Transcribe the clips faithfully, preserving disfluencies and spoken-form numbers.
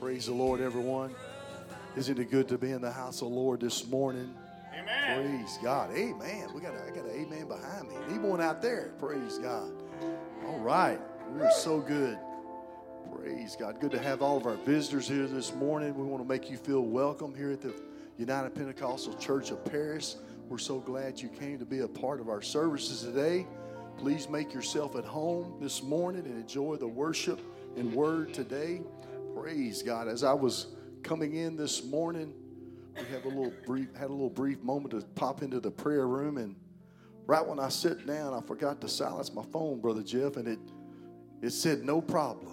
Praise the Lord, everyone. Isn't it good to be in the house of the Lord this morning? Amen. Praise God. Amen. We got a, I got an amen behind me. Need one out there. Praise God. All right. We're so good. Praise God. Good to have all of our visitors here this morning. We want to make you feel welcome here at the United Pentecostal Church of Paris. We're so glad you came to be a part of our services today. Please make yourself at home this morning and enjoy the worship and word today. Praise God. As I was coming in this morning, we have a little brief, had a little brief moment to pop into the prayer room, and right when I sit down, I forgot to silence my phone, Brother Jeff, and it it said no problem.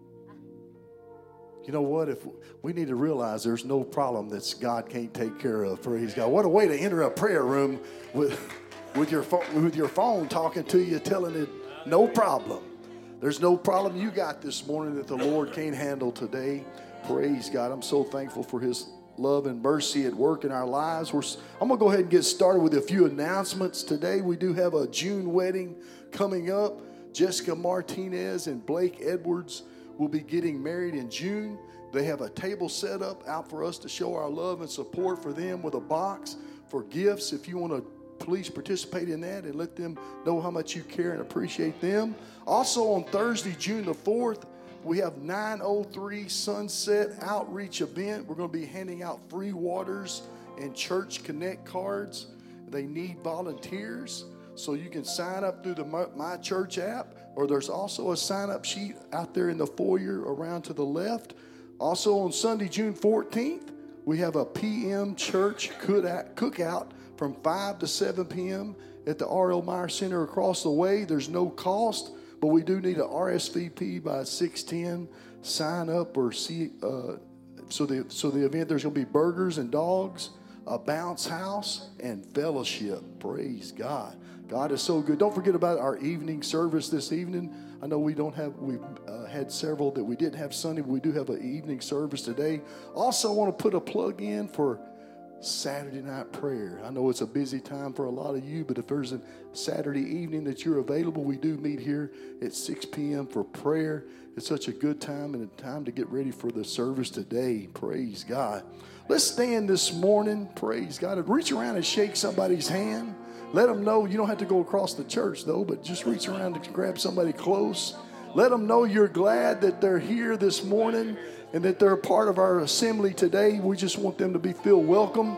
You know what? If we need to realize there's no problem that God can't take care of. Praise God. What a way to enter a prayer room with with your phone, with your phone talking to you, telling it no problem. There's no problem you got this morning that the Lord can't handle today. Praise God. I'm so thankful for His love and mercy at work in our lives. We're, I'm going to go ahead and get started with a few announcements today. We do have a June wedding coming up. Jessica Martinez and Blake Edwards will be getting married in June. They have a table set up out for us to show our love and support for them with a box for gifts. If you want to please participate in that and let them know how much you care and appreciate them. Also on Thursday, June the fourth, we have nine oh three Sunset Outreach event. We're going to be handing out free waters and Church Connect cards. They need volunteers, so you can sign up through the My Church app, or there's also a sign-up sheet out there in the foyer around to the left. Also on Sunday, June fourteenth, we have a P M church cookout from five to seven p.m. at the R L Meyer Center across the way. There's no cost, but we do need an R S V P by six ten. Sign up or see. Uh, so the so the event, there's going to be burgers and dogs, a bounce house, and fellowship. Praise God. God is so good. Don't forget about our evening service this evening. I know we don't have, we've uh, had several that we didn't have Sunday, but we do have an evening service today. Also, I want to put a plug in for Saturday night prayer. I know it's a busy time for a lot of you, but if there's a Saturday evening that you're available, we do meet here at six p.m. for prayer. It's such a good time and a time to get ready for the service today. Praise God. Let's stand this morning. Praise God. And reach around and shake somebody's hand. Let them know. You don't have to go across the church, though, but just reach around and grab somebody close. Let them know you're glad that they're here this morning and that they're a part of our assembly today. We just want them to be feel welcome.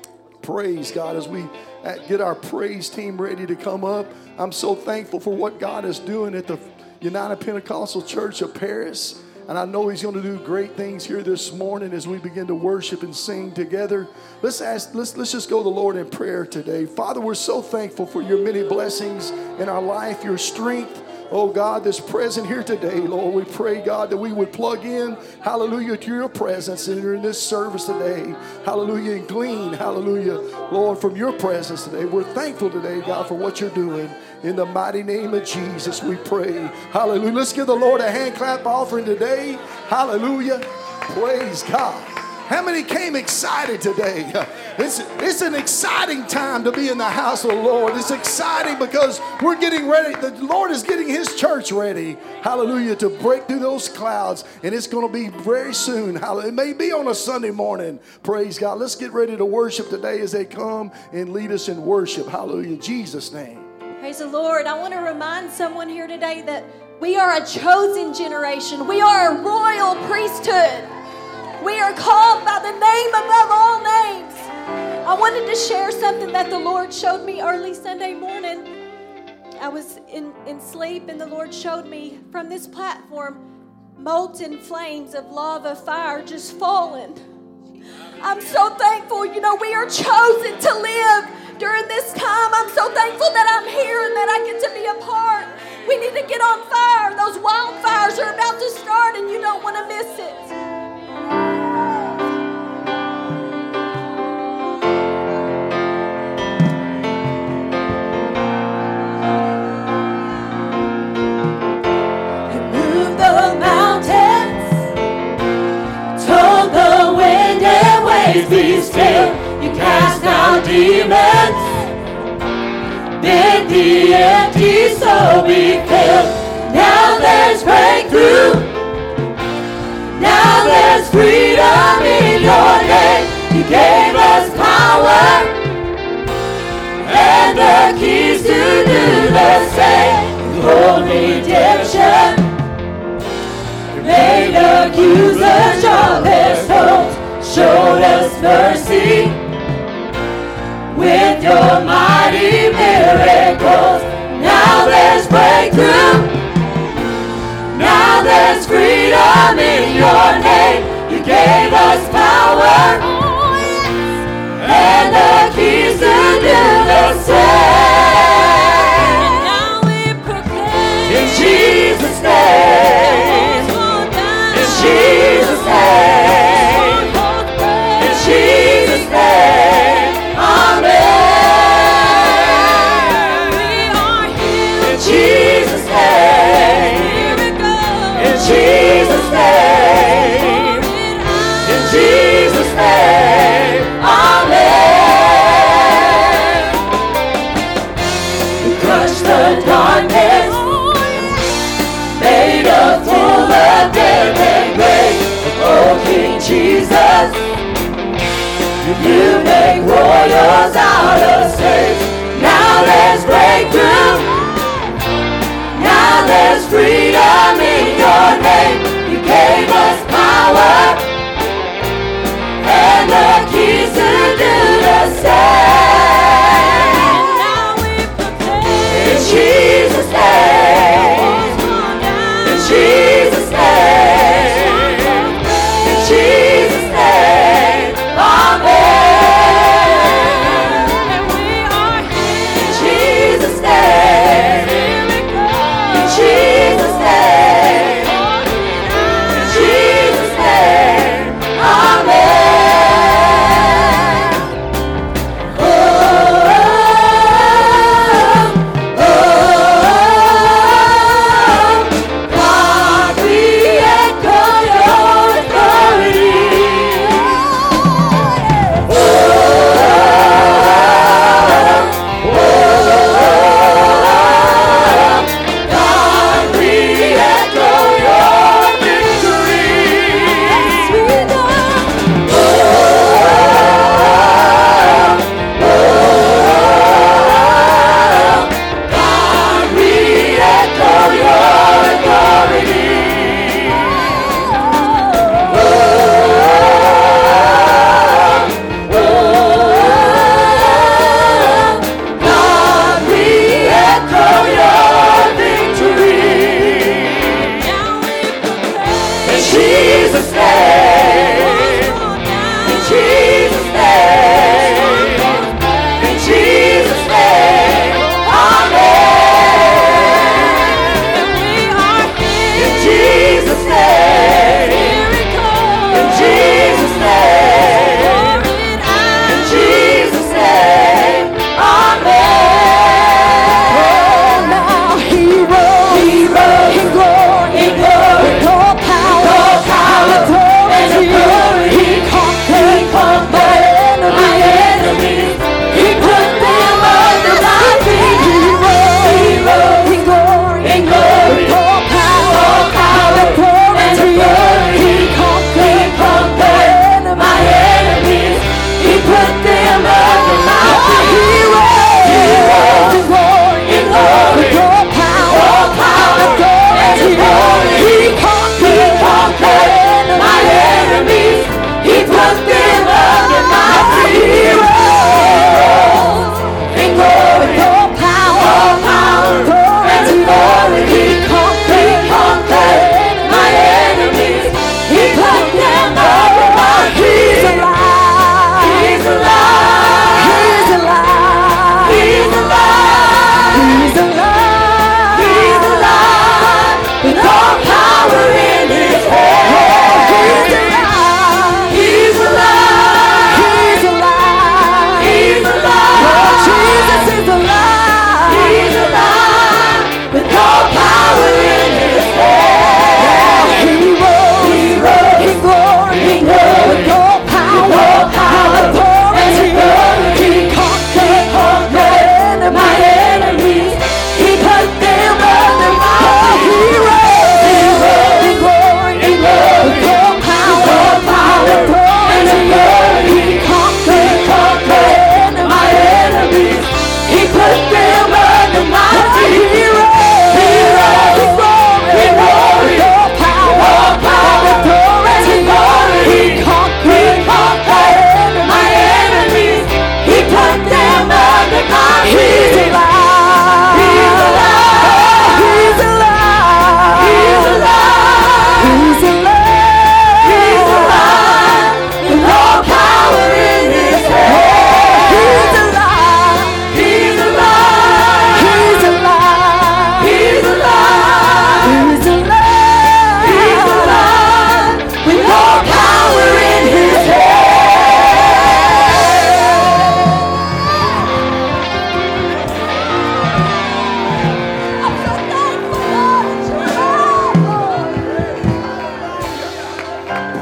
Praise God. As we get our praise team ready to come up, I'm so thankful for what God is doing at the United Pentecostal Church of Paris. And I know He's going to do great things here this morning as we begin to worship and sing together. Let's ask, let's, let's just go to the Lord in prayer today. Father, we're so thankful for your many blessings in our life, your strength. Oh, God, that's present here today, Lord. We pray, God, that we would plug in, hallelujah, to your presence in this service today. Hallelujah, and glean, hallelujah, Lord, from your presence today. We're thankful today, God, for what you're doing. In the mighty name of Jesus, we pray. Hallelujah. Let's give the Lord a hand clap offering today. Hallelujah. Praise God. How many came excited today? It's, it's an exciting time to be in the house of the Lord. It's exciting because we're getting ready. The Lord is getting His church ready. Hallelujah. To break through those clouds. And it's going to be very soon. Hallelujah. It may be on a Sunday morning. Praise God. Let's get ready to worship today as they come and lead us in worship. Hallelujah. In Jesus' name. Praise the Lord. I want to remind someone here today that we are a chosen generation. We are a royal priesthood. We are called by the name above all names. I wanted to share something that the Lord showed me early Sunday morning. I was in, in sleep and the Lord showed me from this platform molten flames of lava fire just falling. I'm so thankful. You know, we are chosen to live during this time. I'm so thankful that I'm here and that I get to be a part. We need to get on fire. Those wildfires are about to start and you don't want to miss it. Be still, you cast out demons, bid the empty soul be filled. Now there's breakthrough, now there's there's freedom in your name. You gave us power and the keys to do the same. You hold redemption. You made accusers of their souls. Showed us mercy with your mighty miracles. Now there's breakthrough. Now there's freedom in your name. You gave us power and the keys to do the same. Now we proclaim In Jesus' name. In Jesus' name. In Jesus' name. Amen. we are healed. In Jesus' name. In Jesus' name. In Jesus' name. Amen. We crushed the darkness, made a fool of death and grave. Oh, King Jesus, you make royals out of slaves. Now there's breakthrough. Now there's freedom in your name. You gave us power and the keys to do the same. Now we proclaim In Jesus' name. In Jesus' name. In Jesus' name. Amen. and we are In healed. Jesus' name. In Jesus'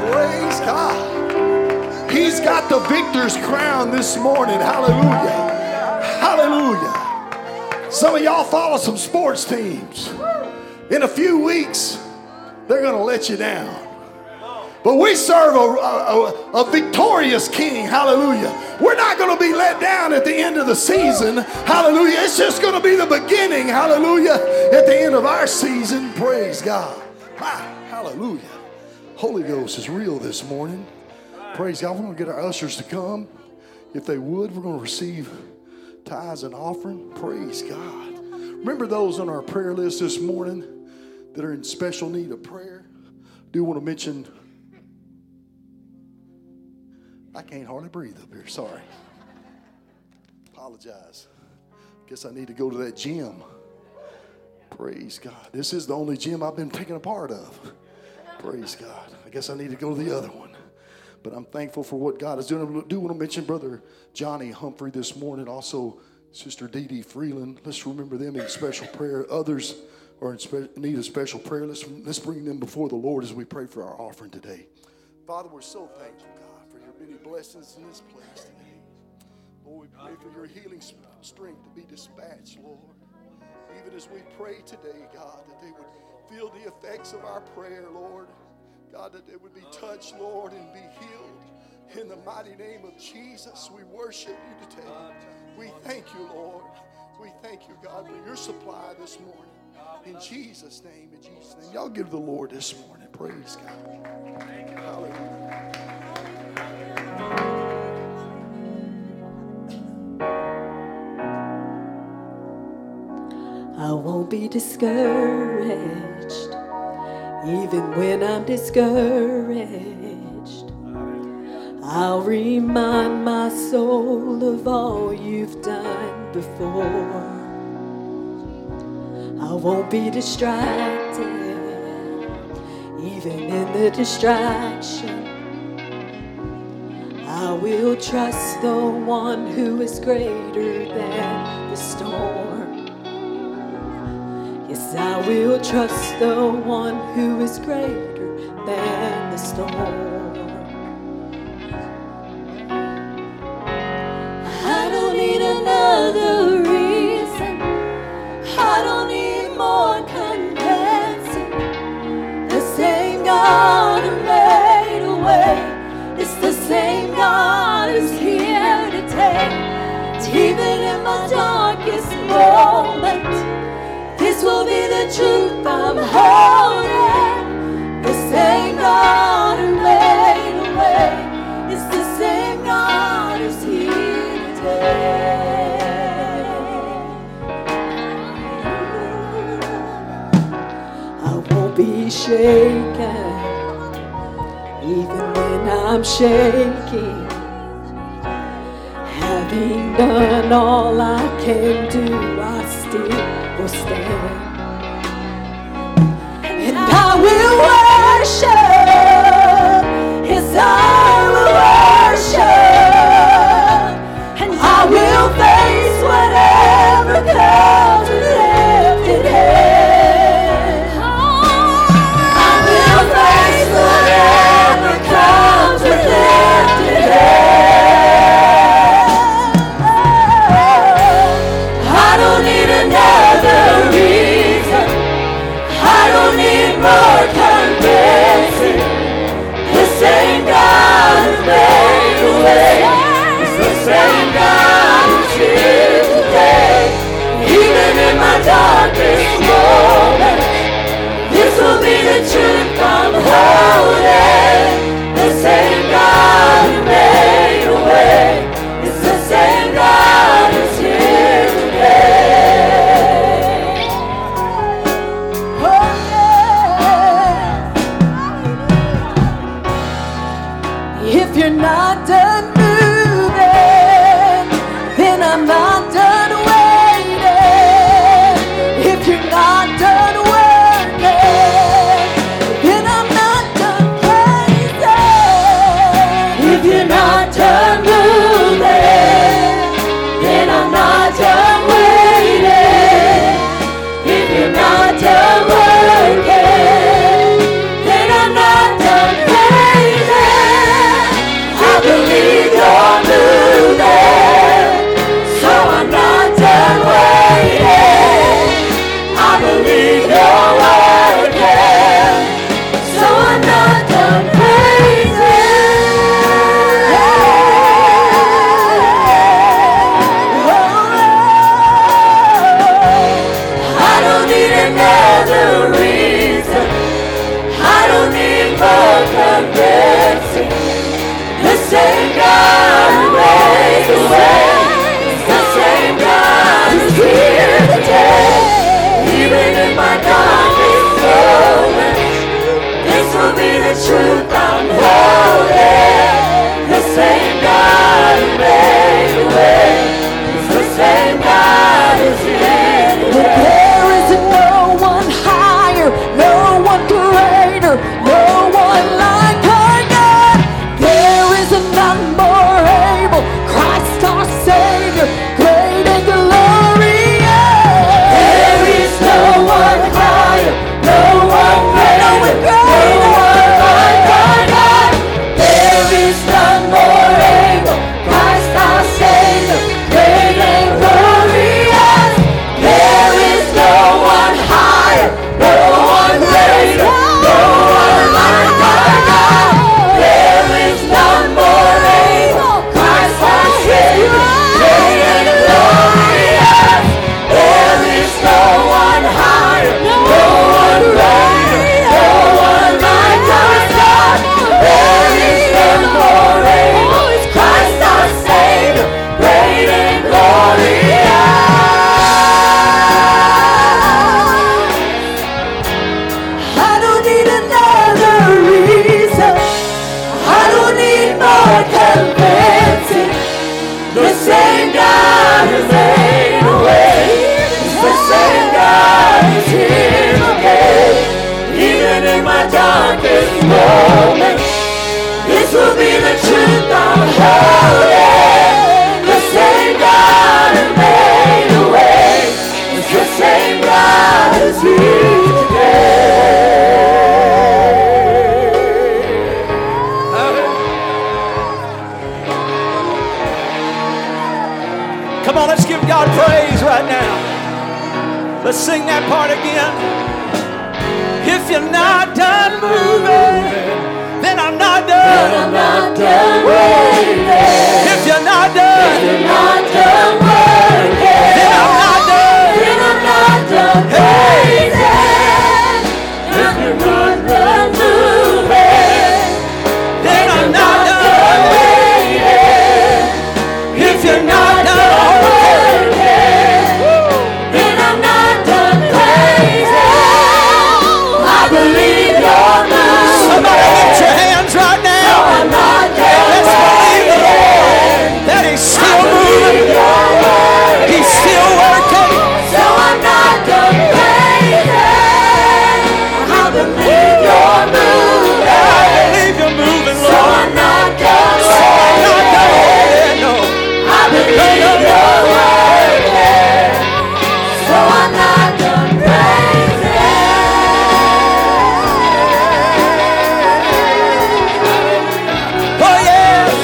Praise God. He's got the victor's crown this morning. Hallelujah. Hallelujah. Some of y'all follow some sports teams. In a few weeks, they're going to let you down. But we serve a, a, a victorious king. Hallelujah. We're not going to be let down at the end of the season. Hallelujah. It's just going to be the beginning. Hallelujah. At the end of our season. Praise God. Ah, hallelujah. Holy Ghost is real this morning. Praise God. We're going to get our ushers to come. If they would, we're going to receive tithes and offering. Praise God. Remember those on our prayer list this morning that are in special need of prayer? I do want to mention, I can't hardly breathe up here. Sorry. Apologize. Guess I need to go to that gym. Praise God. This is the only gym I've been taking a part of. Praise God. I guess I need to go to the other one. But I'm thankful for what God is doing. I do want to mention Brother Johnny Humphrey this morning. Also, Sister Dee Dee Freeland. Let's remember them in special prayer. Others are in spe- need of special prayer. Let's, let's bring them before the Lord as we pray for our offering today. Father, we're so thankful, God, for your many blessings in this place today. Lord, we pray for your healing strength to be dispatched, Lord. Even as we pray today, God, that they would feel the effects of our prayer, Lord. God, that they would be touched, Lord, and be healed. In the mighty name of Jesus, we worship you today. We thank you, Lord. We thank you, God, for your supply this morning. In Jesus' name, in Jesus' name. Y'all give the Lord this morning. Praise God. Hallelujah. I won't be discouraged, even when I'm discouraged. I'll remind my soul of all you've done before. I won't be distracted, even in the distraction. I will trust the one who is greater than the storm. Yes, I will trust the one who is greater than the storm. I don't need another reason. I don't need more convincing. The same God who made a way is the same God who's here to take. Even in my darkest moment, this will be the truth I'm holding. The same God who made a way is the same God who's here today. I won't be shaken, even when I'm shaking. Having done all I can do, I still will stand. And I will worship, yes, I will worship. And I will face whatever comes with lifted head. I will face whatever comes with lifted head. I don't need another reason. I don't need more convincing. The same God who made a way is the same God who's here today. Even in my darkest moment, this will be the truth I'm holding. The same God who made a way is the same God who's here today. Oh yeah. If you're not done moving, then I'm not done waiting. If you're not done working, then I'm not done praising. If you're not done moving, then I'm not done waiting. If you're not done working, then I'm not done praising. more convincing. The same God who made a way is the same God who's here today. Even in my darkest moments, this will be the truth I'm holding. The same God who made a way is the same God who's here today. Come on, let's give God praise right now. Let's sing that part again. If you're not done moving, then I'm not done. Then I'm not done waiting. If you're not done, If you're not done working, then I'm not done. then I'm not done praising. If you're not done moving, Then I'm not not done. done waiting. If you're not done, Then I'm not done praising. I believe you're moving. somebody lift your hands right So now. I'm not done Let's believe the Lord waiting. that He's I still believe moving. you're working. He's still working. So I'm not done praising. I believe you're moving. I believe you're moving, So Lord. I'm not done So I'm not done waiting. waiting, no. I believe you're working. So I'm not done praising. Oh, yes.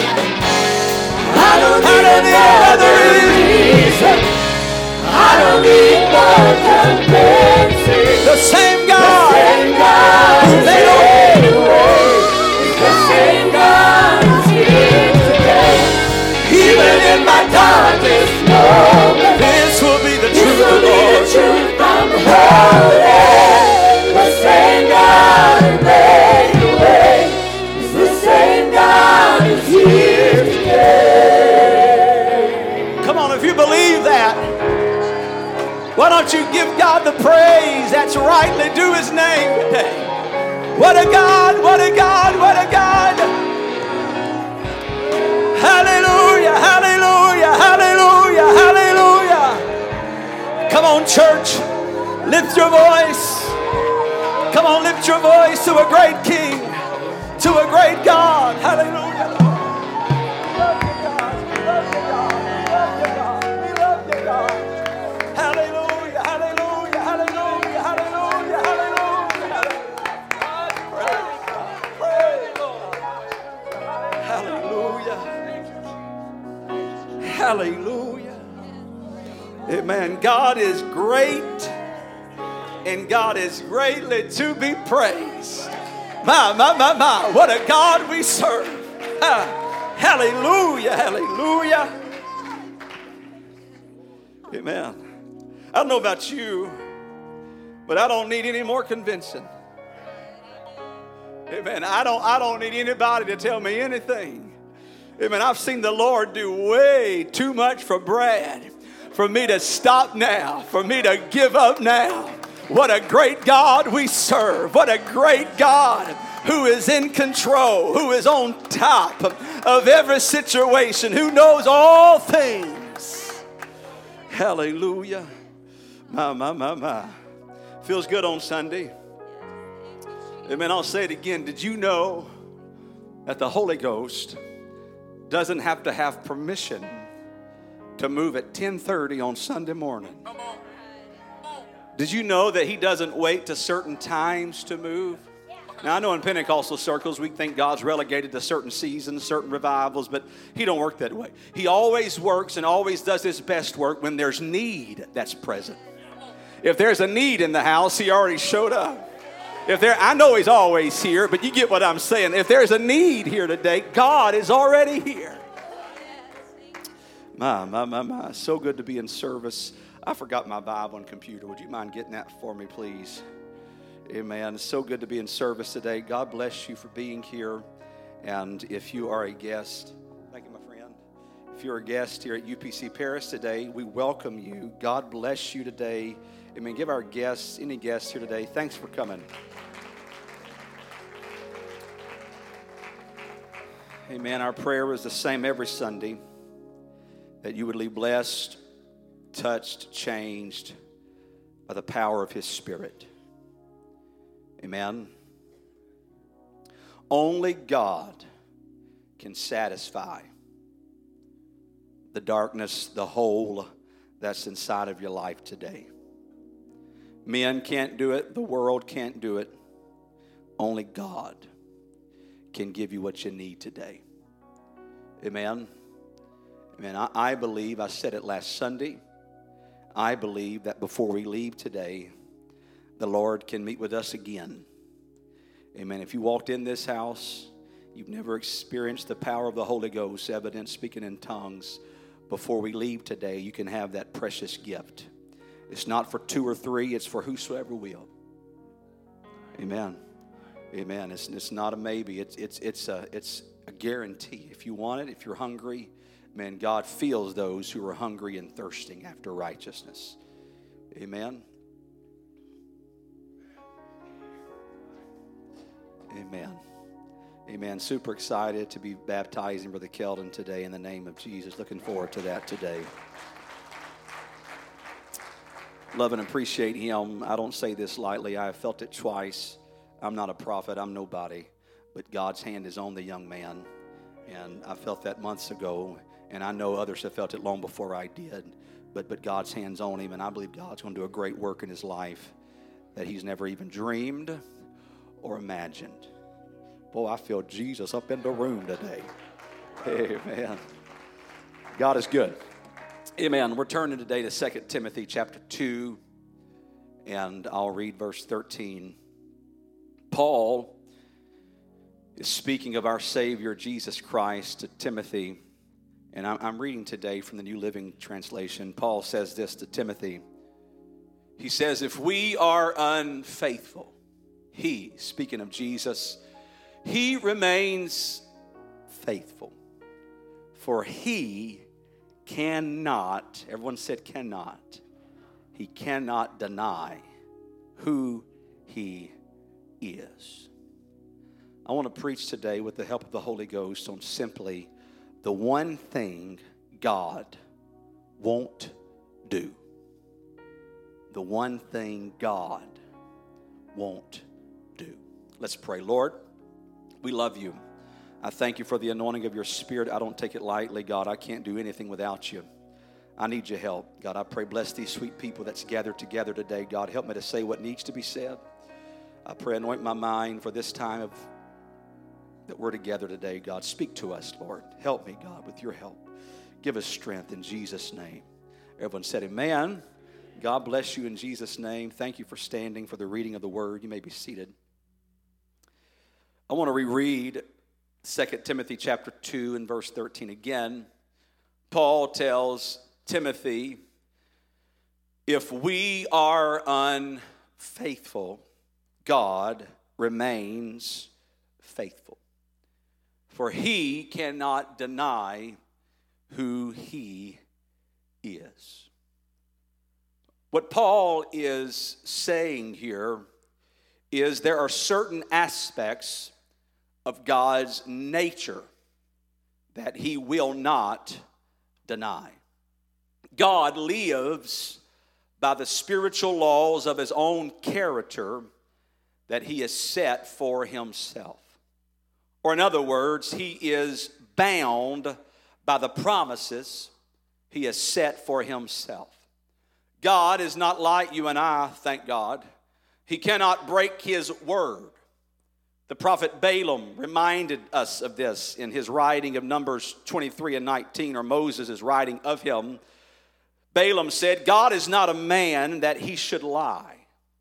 I don't I need don't need another another reason. I don't need more convincing. The same The God. same God who made a way. made a way is the same God who's here today. Even in my darkest moment, This will be the this truth, will be the Lord. truth I'm holding. The same God who made a way is the same God who's here today. Come on, if you believe that, why don't you give God the praise that's rightly due His name today? What a God, what a God, what a God. Hallelujah, hallelujah, hallelujah, hallelujah. Come on, church, lift your voice. Come on, lift your voice to a great King, to a great God. Hallelujah. Hallelujah, hallelujah, hallelujah, hallelujah, hallelujah. Praise God, praise God. Hallelujah. Hallelujah. Amen. God is great and God is greatly to be praised. My, my, my, my. What a God we serve. Ah, hallelujah, hallelujah. Amen. I don't know about you, but I don't need any more convincing. Amen. I don't, I don't need anybody to tell me anything. Amen. I've seen the Lord do way too much for Brad, for me to stop now, for me to give up now. What a great God we serve. What a great God who is in control, who is on top of every situation, who knows all things. Hallelujah. My, my, my, my. Feels good on Sunday. Amen. I'll say it again. Did you know that the Holy Ghost doesn't have to have permission to move at ten thirty on Sunday morning? Did you know that He doesn't wait to certain times to move? Now, I know in Pentecostal circles, we think God's relegated to certain seasons, certain revivals, but He don't work that way. He always works and always does His best work when there's need that's present. If there's a need in the house, He already showed up. If there, I know He's always here, but you get what I'm saying. If there's a need here today, God is already here. My, my, my, my. So good to be in service. I forgot my Bible and computer. Would you mind getting that for me, please? Amen. It's so good to be in service today. God bless you for being here. And if you are a guest, thank you, my friend. If you're a guest here at U P C Paris today, we welcome you. God bless you today. Amen. Give our guests, any guests here today, thanks for coming. Amen. Our prayer is the same every Sunday, that you would leave blessed, touched, changed by the power of His Spirit. Amen. Only God can satisfy the darkness, the hole that's inside of your life today. Men can't do it. The world can't do it. Only God can give you what you need today. Amen. Amen. I, I believe, I said it last Sunday, I believe that before we leave today, the Lord can meet with us again. Amen. If you walked in this house, you've never experienced the power of the Holy Ghost, evidence speaking in tongues, before we leave today, you can have that precious gift. It's not for two or three, it's for whosoever will. Amen. Amen. It's, it's not a maybe, it's, it's, it's, a, it's a guarantee. If you want it, if you're hungry, man, God feels those who are hungry and thirsting after righteousness. Amen. Amen. Amen. Super excited to be baptizing Brother Keldon today in the name of Jesus. Looking forward to that today. Love and appreciate him. I don't say this lightly. I have felt it twice. I'm not a prophet. I'm nobody. But God's hand is on the young man. And I felt that months ago. And I know others have felt it long before I did. But, but God's hand's on him. And I believe God's going to do a great work in his life that he's never even dreamed or imagined. Boy, I feel Jesus up in the room today. Amen. God is good. Amen. We're turning today to Second Timothy chapter two, and I'll read verse thirteen. Paul is speaking of our Savior, Jesus Christ, to Timothy, and I'm reading today from the New Living Translation. Paul says this to Timothy. He says, if we are unfaithful, he, speaking of Jesus, he remains faithful, for he cannot, everyone said cannot, he cannot deny who he is. I want to preach today with the help of the Holy Ghost on simply the one thing God won't do. The one thing God won't do. Let's pray. Lord, we love you. I thank you for the anointing of your Spirit. I don't take it lightly, God. I can't do anything without you. I need your help. God, I pray bless these sweet people that's gathered together today. God, help me to say what needs to be said. I pray anoint my mind for this time of that we're together today. God, speak to us, Lord. Help me, God, with your help. Give us strength in Jesus' name. Everyone said amen. God bless you in Jesus' name. Thank you for standing for the reading of the word. You may be seated. I want to reread Second Timothy chapter two and verse thirteen again. Paul tells Timothy, if we are unfaithful, God remains faithful. For he cannot deny who he is. What Paul is saying here is there are certain aspects of God's nature that he will not deny. God lives by the spiritual laws of his own character that he has set for himself. Or in other words, he is bound by the promises he has set for himself. God is not like you and I, thank God. He cannot break his word. The prophet Balaam reminded us of this in his writing of Numbers twenty-three and nineteen, or Moses is writing of him. Balaam said, God is not a man that he should lie,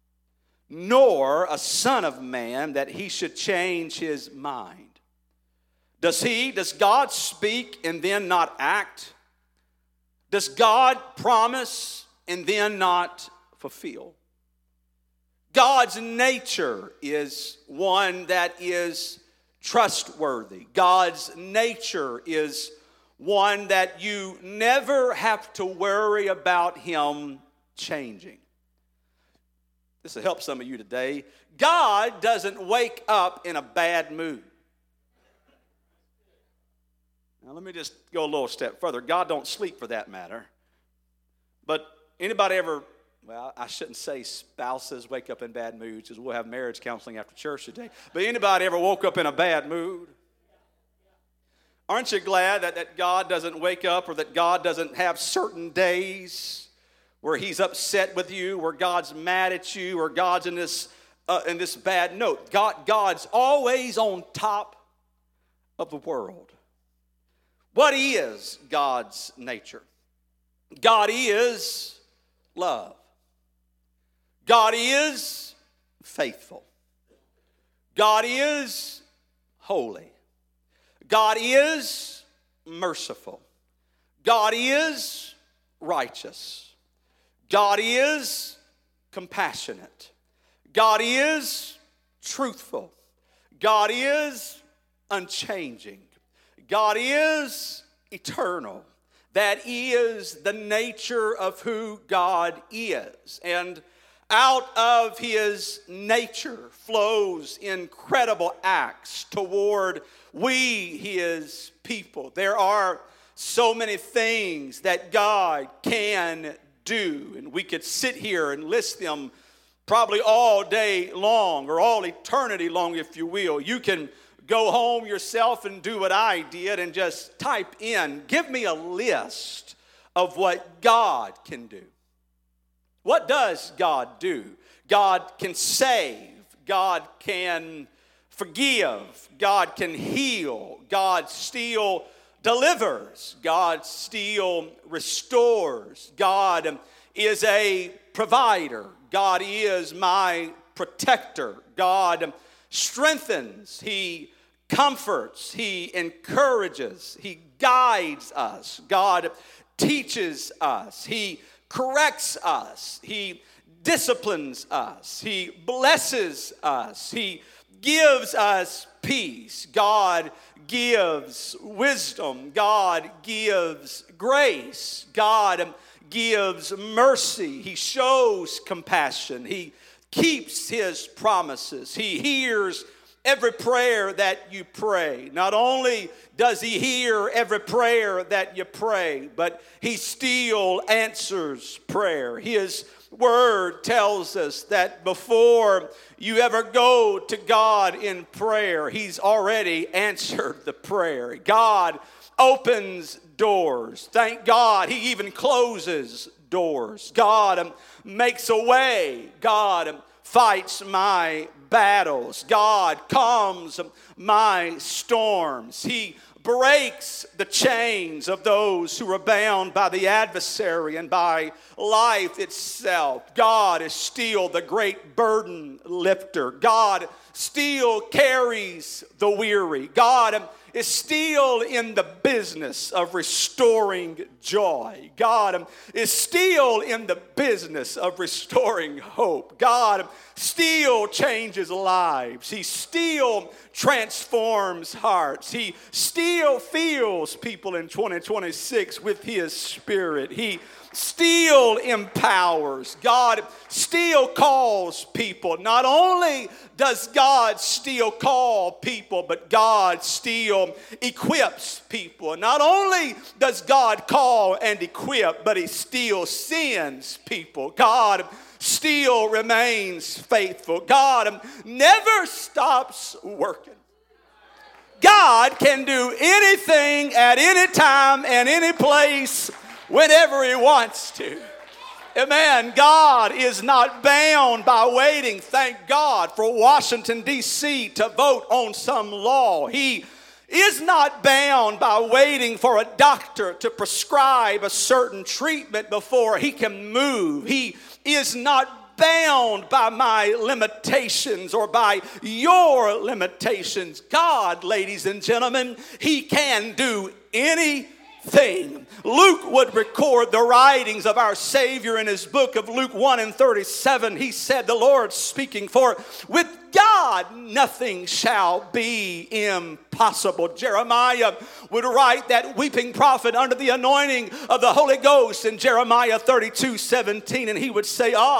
nor a son of man that he should change his mind. Does he, does God speak and then not act? Does God promise and then not fulfill? God's nature is one that is trustworthy. God's nature is one that you never have to worry about him changing. This will help some of you today. God doesn't wake up in a bad mood. Now, let me just go a little step further. God don't sleep for that matter. But anybody ever, well, I shouldn't say spouses wake up in bad moods because we'll have marriage counseling after church today. But anybody ever woke up in a bad mood? Aren't you glad that, that God doesn't wake up, or that God doesn't have certain days where he's upset with you, where God's mad at you, or God's in this, uh, in this bad note? God, God's always on top of the world. What is God's nature? God is love. God is faithful. God is holy. God is merciful. God is righteous. God is compassionate. God is truthful. God is unchanging. God is eternal. That is the nature of who God is. And out of his nature flows incredible acts toward we, his people. There are so many things that God can do, and we could sit here and list them probably all day long, or all eternity long, if you will. You can go home yourself and do what I did and just type in, give me a list of what God can do. What does God do? God can save. God can forgive. God can heal. God still delivers. God still restores. God is a provider. God is my protector. God strengthens. He comforts. He encourages. He guides us. God teaches us. He corrects us. He disciplines us. He blesses us. He gives us peace. God gives wisdom. God gives grace. God gives mercy. He shows compassion. He keeps his promises. He hears every prayer that you pray. Not only does he hear every prayer that you pray, but he still answers prayer. His word tells us that before you ever go to God in prayer, he's already answered the prayer. God opens doors. Thank God he even closes doors. God makes a way. God fights my battles. God calms my storms. He breaks the chains of those who are bound by the adversary and by life itself. God is still the great burden lifter. God still carries the weary. God is still in the business of restoring joy. God is still in the business of restoring hope. God still changes lives. He still transforms hearts. He still fills people in twenty twenty-six with his spirit. He still empowers. God still calls people. Not only does God still call people, but God still equips people. Not only does God call and equip, but he still sends people. God still remains faithful. God never stops working. God can do anything at any time and any place whenever he wants to. Amen. God is not bound by waiting, thank God, for Washington, D C to vote on some law. He is not bound by waiting for a doctor to prescribe a certain treatment before he can move. He is not bound by my limitations or by your limitations. God, ladies and gentlemen, he can do anything. Thing. Luke would record the writings of our Savior in his book of Luke one and thirty-seven. He said, the Lord speaking, for with God nothing shall be impossible. Jeremiah would write that weeping prophet under the anointing of the Holy Ghost in Jeremiah thirty-two seventeen, and he would say, ah,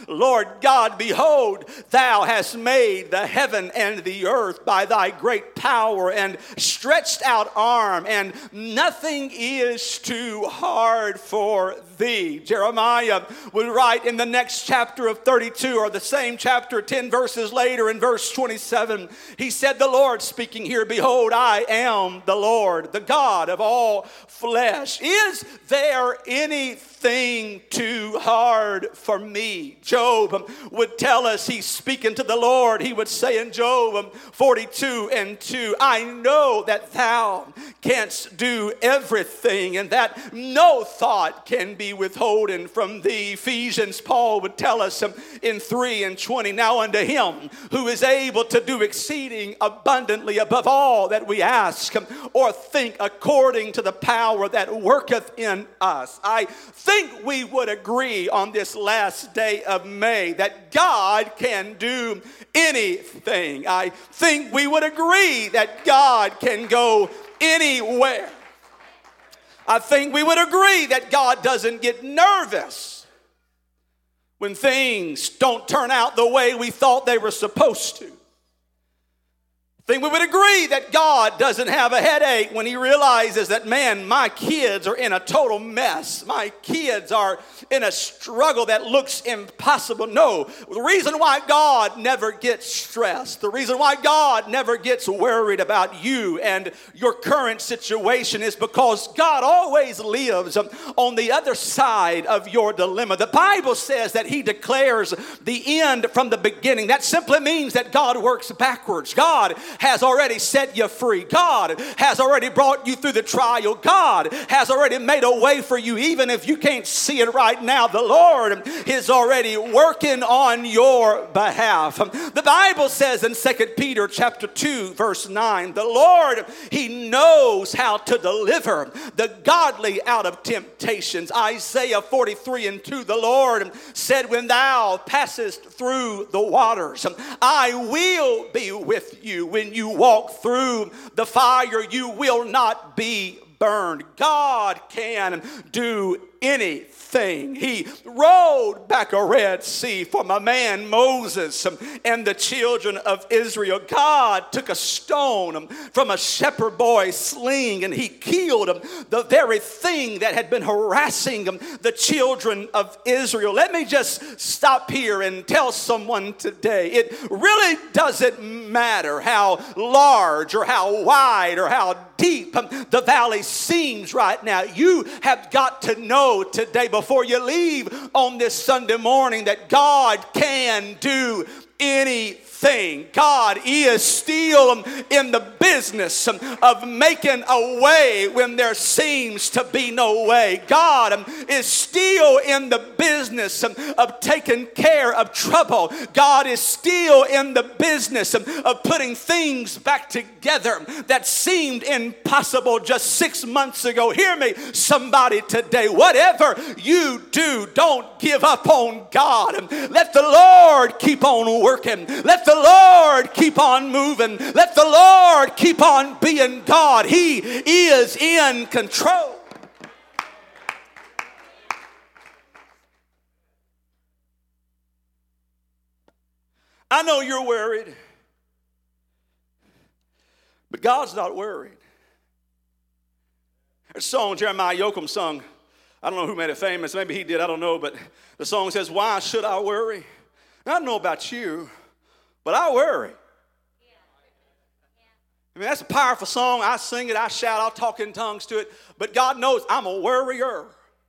Lord God, behold, thou hast made the heaven and the earth by thy great power and stretched out arm, and nothing is too hard for thee. Jeremiah would write in the next chapter of thirty-two, or the same chapter, ten verses later, in verse twenty-seven, he said, the Lord speaking here, behold, I am the Lord, the God of all flesh. Is there anything too hard for me? Job would tell us, he's speaking to the Lord. He would say in Job forty-two and two, I know that thou canst do everything, and that no thought can be withholden from thee. Ephesians, Paul would tell us in three and twenty, now unto him who is able to do exceeding abundantly above all that we ask or think, according to the power that worketh in us. I think we would agree on this last day of May that God can do anything. I think we would agree that God can go anywhere. I think we would agree that God doesn't get nervous when things don't turn out the way we thought they were supposed to. I think we would agree that God doesn't have a headache when he realizes that, man, my kids are in a total mess. My kids are in a struggle that looks impossible. No, the reason why God never gets stressed, the reason why God never gets worried about you and your current situation is because God always lives on the other side of your dilemma. The Bible says that he declares the end from the beginning. That simply means that God works backwards. God has already set you free. God has already brought you through the trial. God has already made a way for you. Even if you can't see it right now, the Lord is already working on your behalf. The Bible says in Second Peter chapter two, verse nine, the Lord, he knows how to deliver the godly out of temptations. Isaiah forty-three and two, the Lord said, when thou passest through the waters, I will be with you. When you walk through the fire, you will not be burned. God can do anything. He rolled back a Red Sea for my man Moses and the children of Israel. God took a stone from a shepherd boy's sling and he killed the very thing that had been harassing the children of Israel. Let me just stop here and tell someone today, it really doesn't matter how large or how wide or how deep the valley seems right now. You have got to know today before you leave on this Sunday morning that God can do anything. God is still in the business of making a way when there seems to be no way. God is still in the business of taking care of trouble. God is still in the business of putting things back together that seemed impossible just six months ago. Hear me, somebody today. Whatever you do, don't give up on God. Let the Lord keep on working. Let the Lord keep on moving. Let the Lord keep on being God. He is in control. I know you're worried, but God's not worried. There's a song Jeremiah Yoakum sung. I don't know who made it famous. Maybe he did. I don't know. But the song says, why should I worry? I don't know about you, but I worry. I mean, that's a powerful song. I sing it, I shout, I'll talk in tongues to it. But God knows I'm a worrier.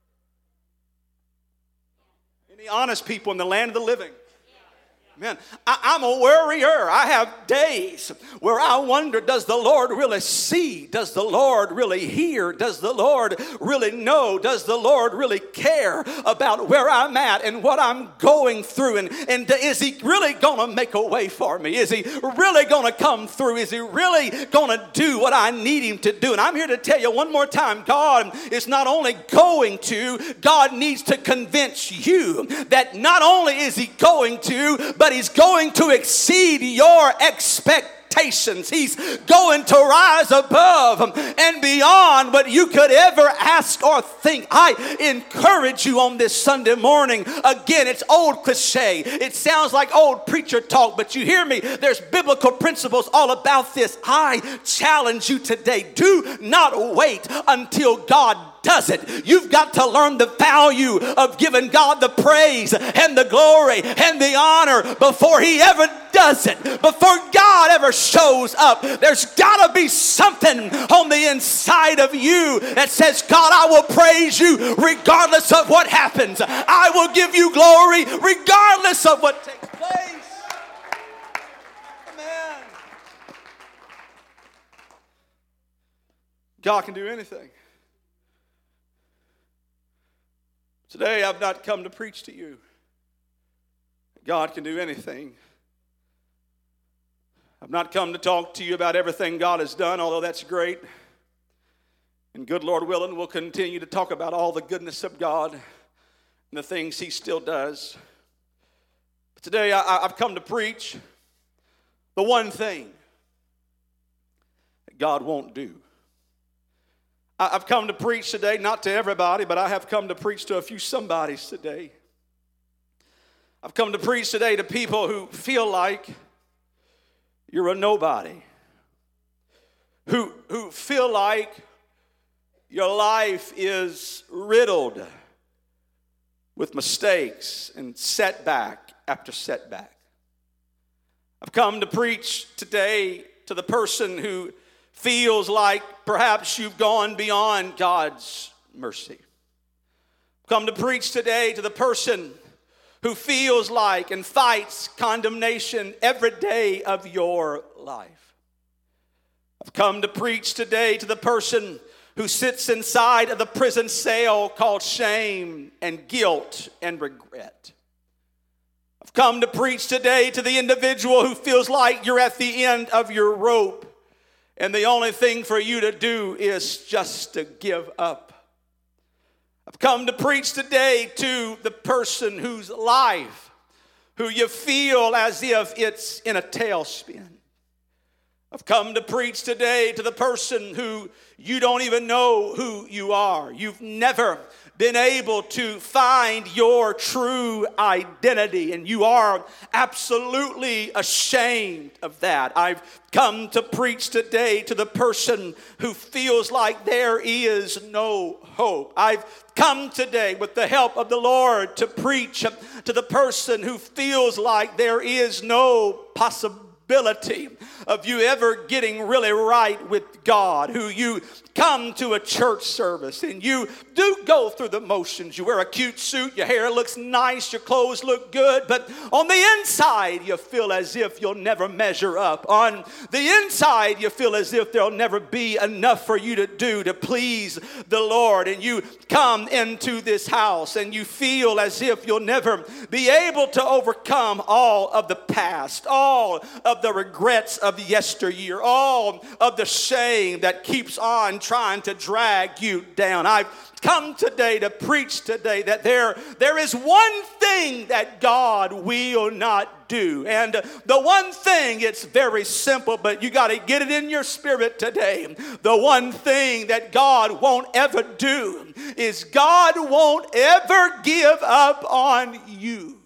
Any honest people in the land of the living? Man, I, I'm a worrier. I have days where I wonder, does the Lord really see? Does the Lord really hear? Does the Lord really know? Does the Lord really care about where I'm at and what I'm going through? And, and is he really going to make a way for me? Is he really going to come through? Is he really going to do what I need him to do? And I'm here to tell you one more time, God is not only going to, God needs to convince you that not only is he going to, but But he's going to exceed your expectations. expectations. He's going to rise above and beyond what you could ever ask or think. I encourage you on this Sunday morning. Again, it's old cliche. It sounds like old preacher talk, but you hear me. There's biblical principles all about this. I challenge you today. Do not wait until God does it. You've got to learn the value of giving God the praise and the glory and the honor before he ever does it. Before God ever shows up, there's got to be something on the inside of you that says, God, I will praise you regardless of what happens. I will give you glory regardless of what takes place. Amen. God can do anything. Today, I've not come to preach to you. God can do anything. I've not come to talk to you about everything God has done, although that's great. And good Lord willing, we'll continue to talk about all the goodness of God and the things he still does. But today, I, I've come to preach the one thing that God won't do. I've come to preach today, not to everybody, but I have come to preach to a few somebodies today. I've come to preach today to people who feel like you're a nobody, who, who feel like your life is riddled with mistakes and setback after setback. I've come to preach today to the person who feels like perhaps you've gone beyond God's mercy. I've come to preach today to the person who feels like and fights condemnation every day of your life. I've come to preach today to the person who sits inside of the prison cell called shame and guilt and regret. I've come to preach today to the individual who feels like you're at the end of your rope and the only thing for you to do is just to give up. I've come to preach today to the person whose life, who you feel as if it's in a tailspin. I've come to preach today to the person who you don't even know who you are. You've never been able to find your true identity, and you are absolutely ashamed of that. I've come to preach today to the person who feels like there is no hope. I've come today with the help of the Lord to preach to the person who feels like there is no possibility of you ever getting really right with God, who you come to a church service and you do go through the motions. You wear a cute suit, your hair looks nice, your clothes look good, but on the inside you feel as if you'll never measure up. On the inside you feel as if there'll never be enough for you to do to please the Lord. And you come into this house and you feel as if you'll never be able to overcome all of the past, all of the regrets of yesteryear, all of the shame that keeps on trying to drag you down. I've come today to preach today that there, there is one thing that God will not do. And the one thing, it's very simple, but you got to get it in your spirit today. The one thing that God won't ever do is God won't ever give up on you.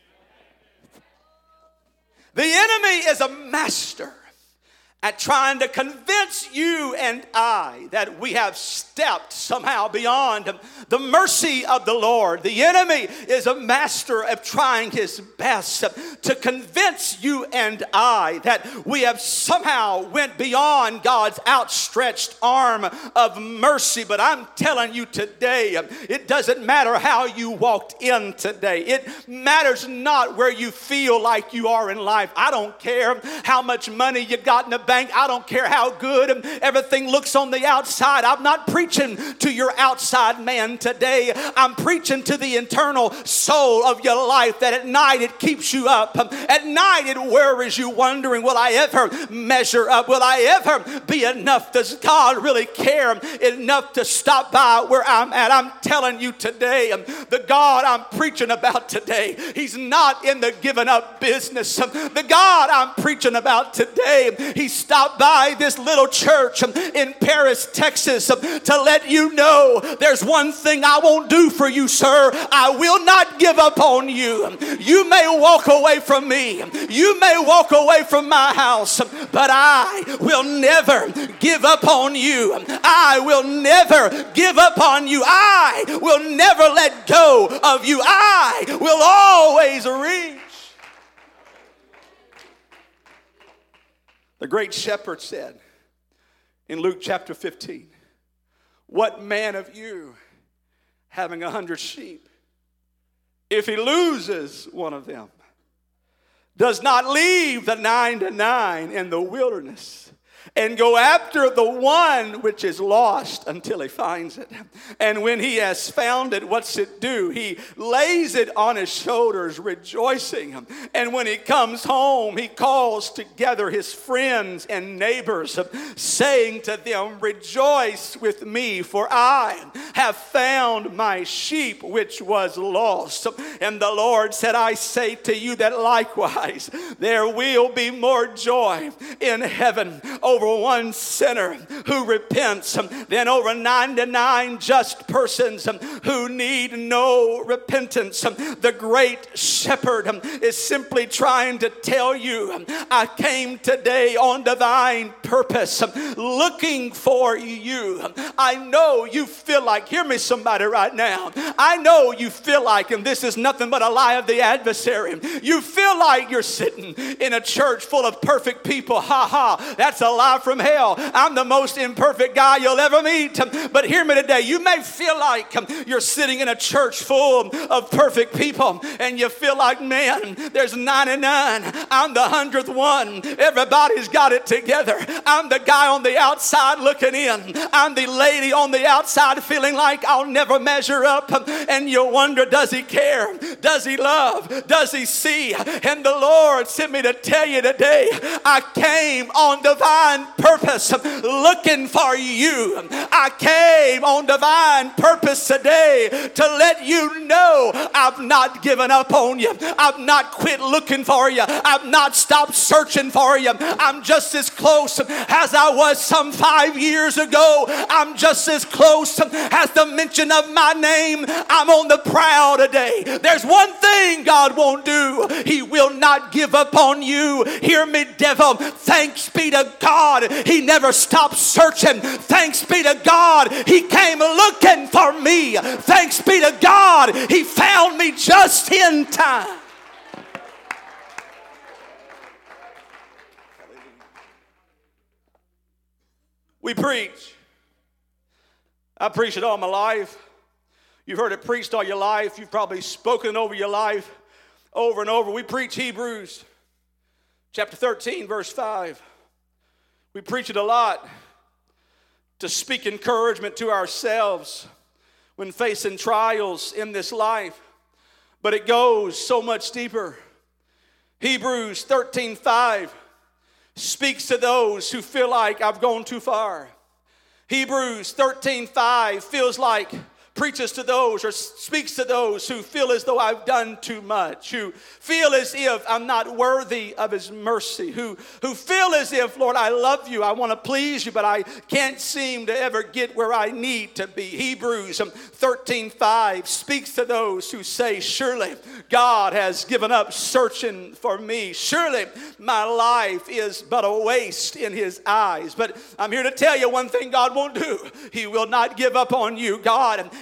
The enemy is a master at trying to convince you and I that we have stepped somehow beyond the mercy of the Lord. The enemy is a master of trying his best to convince you and I that we have somehow went beyond God's outstretched arm of mercy. But I'm telling you today, it doesn't matter how you walked in today. It matters not where you feel like you are in life. I don't care how much money you got in the bank. bank. I don't care how good everything looks on the outside. I'm not preaching to your outside man today. I'm preaching to the internal soul of your life, that at night it keeps you up. At night it worries you, wondering, will I ever measure up? Will I ever be enough? Does God really care enough to stop by where I'm at? I'm telling you today, the God I'm preaching about today, he's not in the giving up business. The God I'm preaching about today, he stopped by this little church in Paris, Texas, to let you know there's one thing I won't do for you, sir. I will not give up on you. You may walk away from me. You may walk away from my house, but I will never give up on you. I will never give up on you. I will never let go of you. I will always reach. The great shepherd said in Luke chapter fifteen, what man of you, having a hundred sheep, if he loses one of them, does not leave the ninety-nine in the wilderness and go after the one which is lost until he finds it? And when he has found it, what's it do? He lays it on his shoulders, rejoicing. And when he comes home, he calls together his friends and neighbors, saying to them, rejoice with me, for I have found my sheep which was lost. And the Lord said, I say to you that likewise there will be more joy in heaven over one sinner who repents than over ninety-nine just persons who need no repentance. The great shepherd is simply trying to tell you, I came today on divine purpose, looking for you. I know you feel like, hear me somebody right now, I know you feel like, and this is nothing but a lie of the adversary, you feel like you're sitting in a church full of perfect people. Ha ha, that's a lie from hell. I'm the most imperfect guy you'll ever meet. But hear me today, you may feel like you're sitting in a church full of perfect people and you feel like, man, there's ninety-nine, I'm the hundredth one. Everybody's got it together. I'm the guy on the outside looking in. I'm the lady on the outside feeling like I'll never measure up. And you wonder, does he care? Does he love? Does he see? And the Lord sent me to tell you today, I came on divine purpose looking for you. I came on divine purpose today to let you know I've not given up on you. I've not quit looking for you. I've not stopped searching for you. I'm just as close as I was some five years ago. I'm just as close as the mention of my name. I'm on the prowl today. There's one thing God won't do. He will not give up on you. Hear me, devil. Thanks be to God, he never stopped searching. Thanks be to God, he came looking for me. Thanks be to God, he found me just in time. We preach. I preached it all my life. You've heard it preached all your life. You've probably spoken over your life over and over. We preach Hebrews chapter thirteen, verse five. We preach it a lot to speak encouragement to ourselves when facing trials in this life. But it goes so much deeper. Hebrews thirteen five speaks to those who feel like I've gone too far. Hebrews thirteen five feels like preaches to those or speaks to those who feel as though I've done too much, who feel as if I'm not worthy of his mercy, who, who feel as if, Lord, I love you, I want to please you, but I can't seem to ever get where I need to be. Hebrews thirteen five speaks to those who say, surely God has given up searching for me. Surely my life is but a waste in his eyes. But I'm here to tell you one thing God won't do. He will not give up on you. God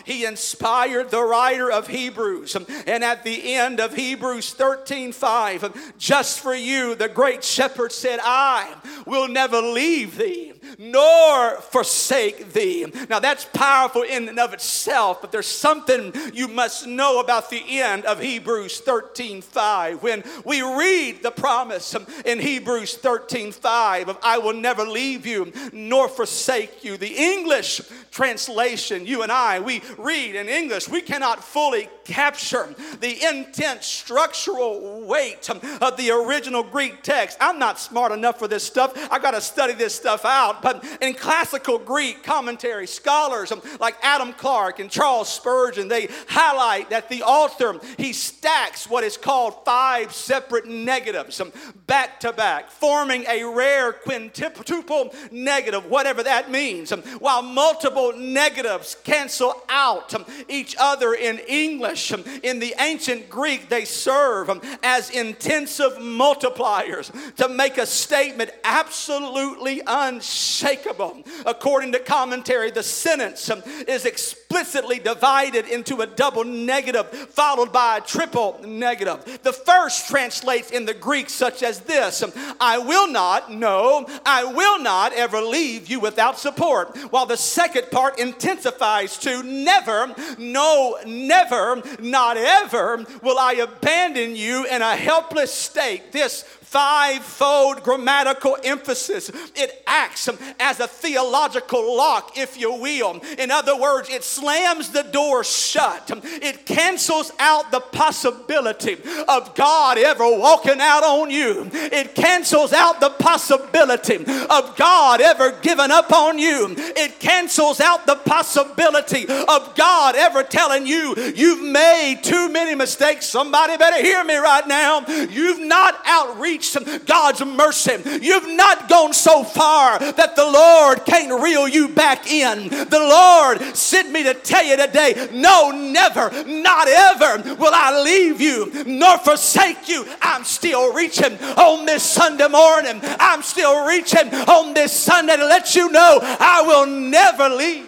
He inspired the writer of Hebrews. And at the end of Hebrews thirteen five, just for you, the great shepherd said, I will never leave thee nor forsake thee. Now that's powerful in and of itself, but there's something you must know about the end of Hebrews thirteen five. When we read the promise in Hebrews thirteen five of I will never leave you nor forsake you, the English translation, you and I, we read in English, we cannot fully capture the intense structural weight of the original Greek text. I'm not smart enough for this stuff. I got to study this stuff out. But in classical Greek commentary, scholars like Adam Clarke and Charles Spurgeon, they highlight that the author, he stacks what is called five separate negatives back to back, forming a rare quintuple negative, whatever that means, while multiple negatives cancel out each other in English. In the ancient Greek, they serve as intensive multipliers to make a statement absolutely unshakable. According to commentary, the sentence is explicitly divided into a double negative followed by a triple negative. The first translates in the Greek such as this: I will not, no, I will not ever leave you without support. While the second part intensifies to never, no, never, not ever will I abandon you in a helpless state. This five-fold grammatical emphasis, it acts as a theological lock, if you will. In other words, it slams the door shut. It cancels out the possibility of God ever walking out on you. It cancels out the possibility of God ever giving up on you. It cancels out the possibility of God ever telling you you've made too many mistakes. Somebody better hear me right now. You've not outreached God's mercy. You've not gone so far that the Lord can't reel you back in. The Lord sent me to tell you today, no, never, not ever will I leave you nor forsake you. I'm still reaching on this Sunday morning. I'm still reaching on this Sunday to let you know I will never leave.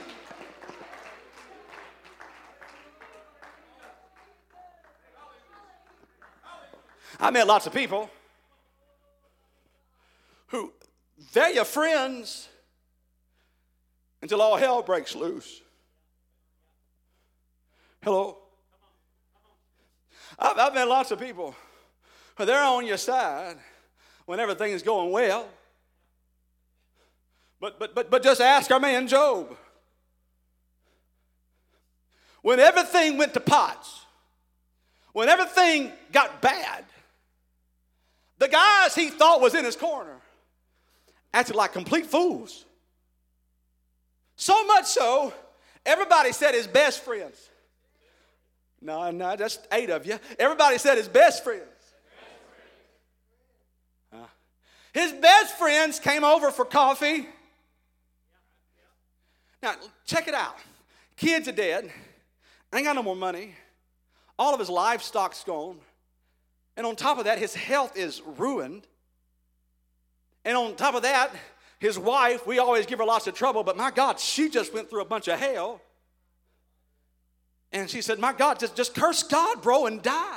I met lots of people who, they're your friends until all hell breaks loose. Hello? I've, I've met lots of people who they're on your side when everything is going well. But, but, but, but just ask our man Job. When everything went to pots, when everything got bad, the guys he thought was in his corner acted like complete fools. So much so, everybody said his best friends. No, no, just eight of you. Everybody said his best friends. Uh, his best friends came over for coffee. Now, check it out. Kids are dead. Ain't got no more money. All of his livestock's gone. And on top of that, his health is ruined. And on top of that, his wife, we always give her lots of trouble, but my God, she just went through a bunch of hell. And she said, my God, just, just curse God, bro, and die.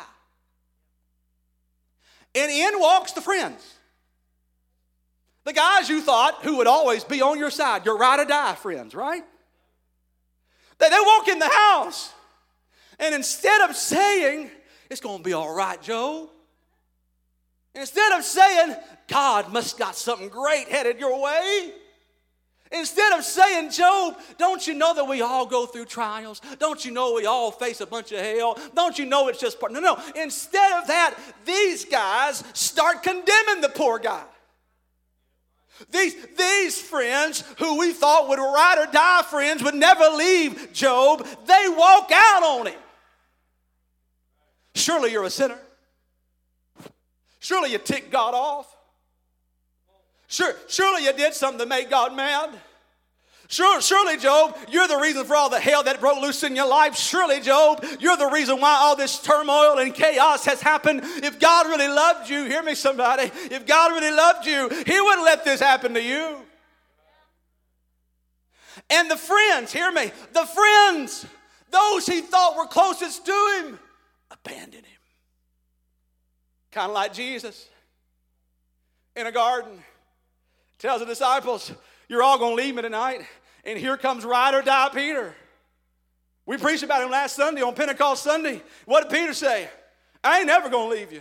And in walks the friends. The guys you thought who would always be on your side, your ride or die friends, right? They, they walk in the house, and instead of saying, it's going to be all right, Joe, instead of saying, God must got something great headed your way, instead of saying, Job, don't you know that we all go through trials? Don't you know we all face a bunch of hell? Don't you know it's just part? No, no. Instead of that, these guys start condemning the poor guy. These, these friends who we thought would ride or die friends would never leave Job, they walk out on him. Surely you're a sinner. Surely you ticked God off. Sure, surely you did something that made God mad. Sure, surely, Job, you're the reason for all the hell that broke loose in your life. Surely, Job, you're the reason why all this turmoil and chaos has happened. If God really loved you, hear me somebody, if God really loved you, he wouldn't let this happen to you. And the friends, hear me, the friends, those he thought were closest to him abandoned him. Kind of like Jesus in a garden. Tells the disciples, you're all going to leave me tonight. And here comes ride or die Peter. We preached about him last Sunday on Pentecost Sunday. What did Peter say? I ain't never going to leave you.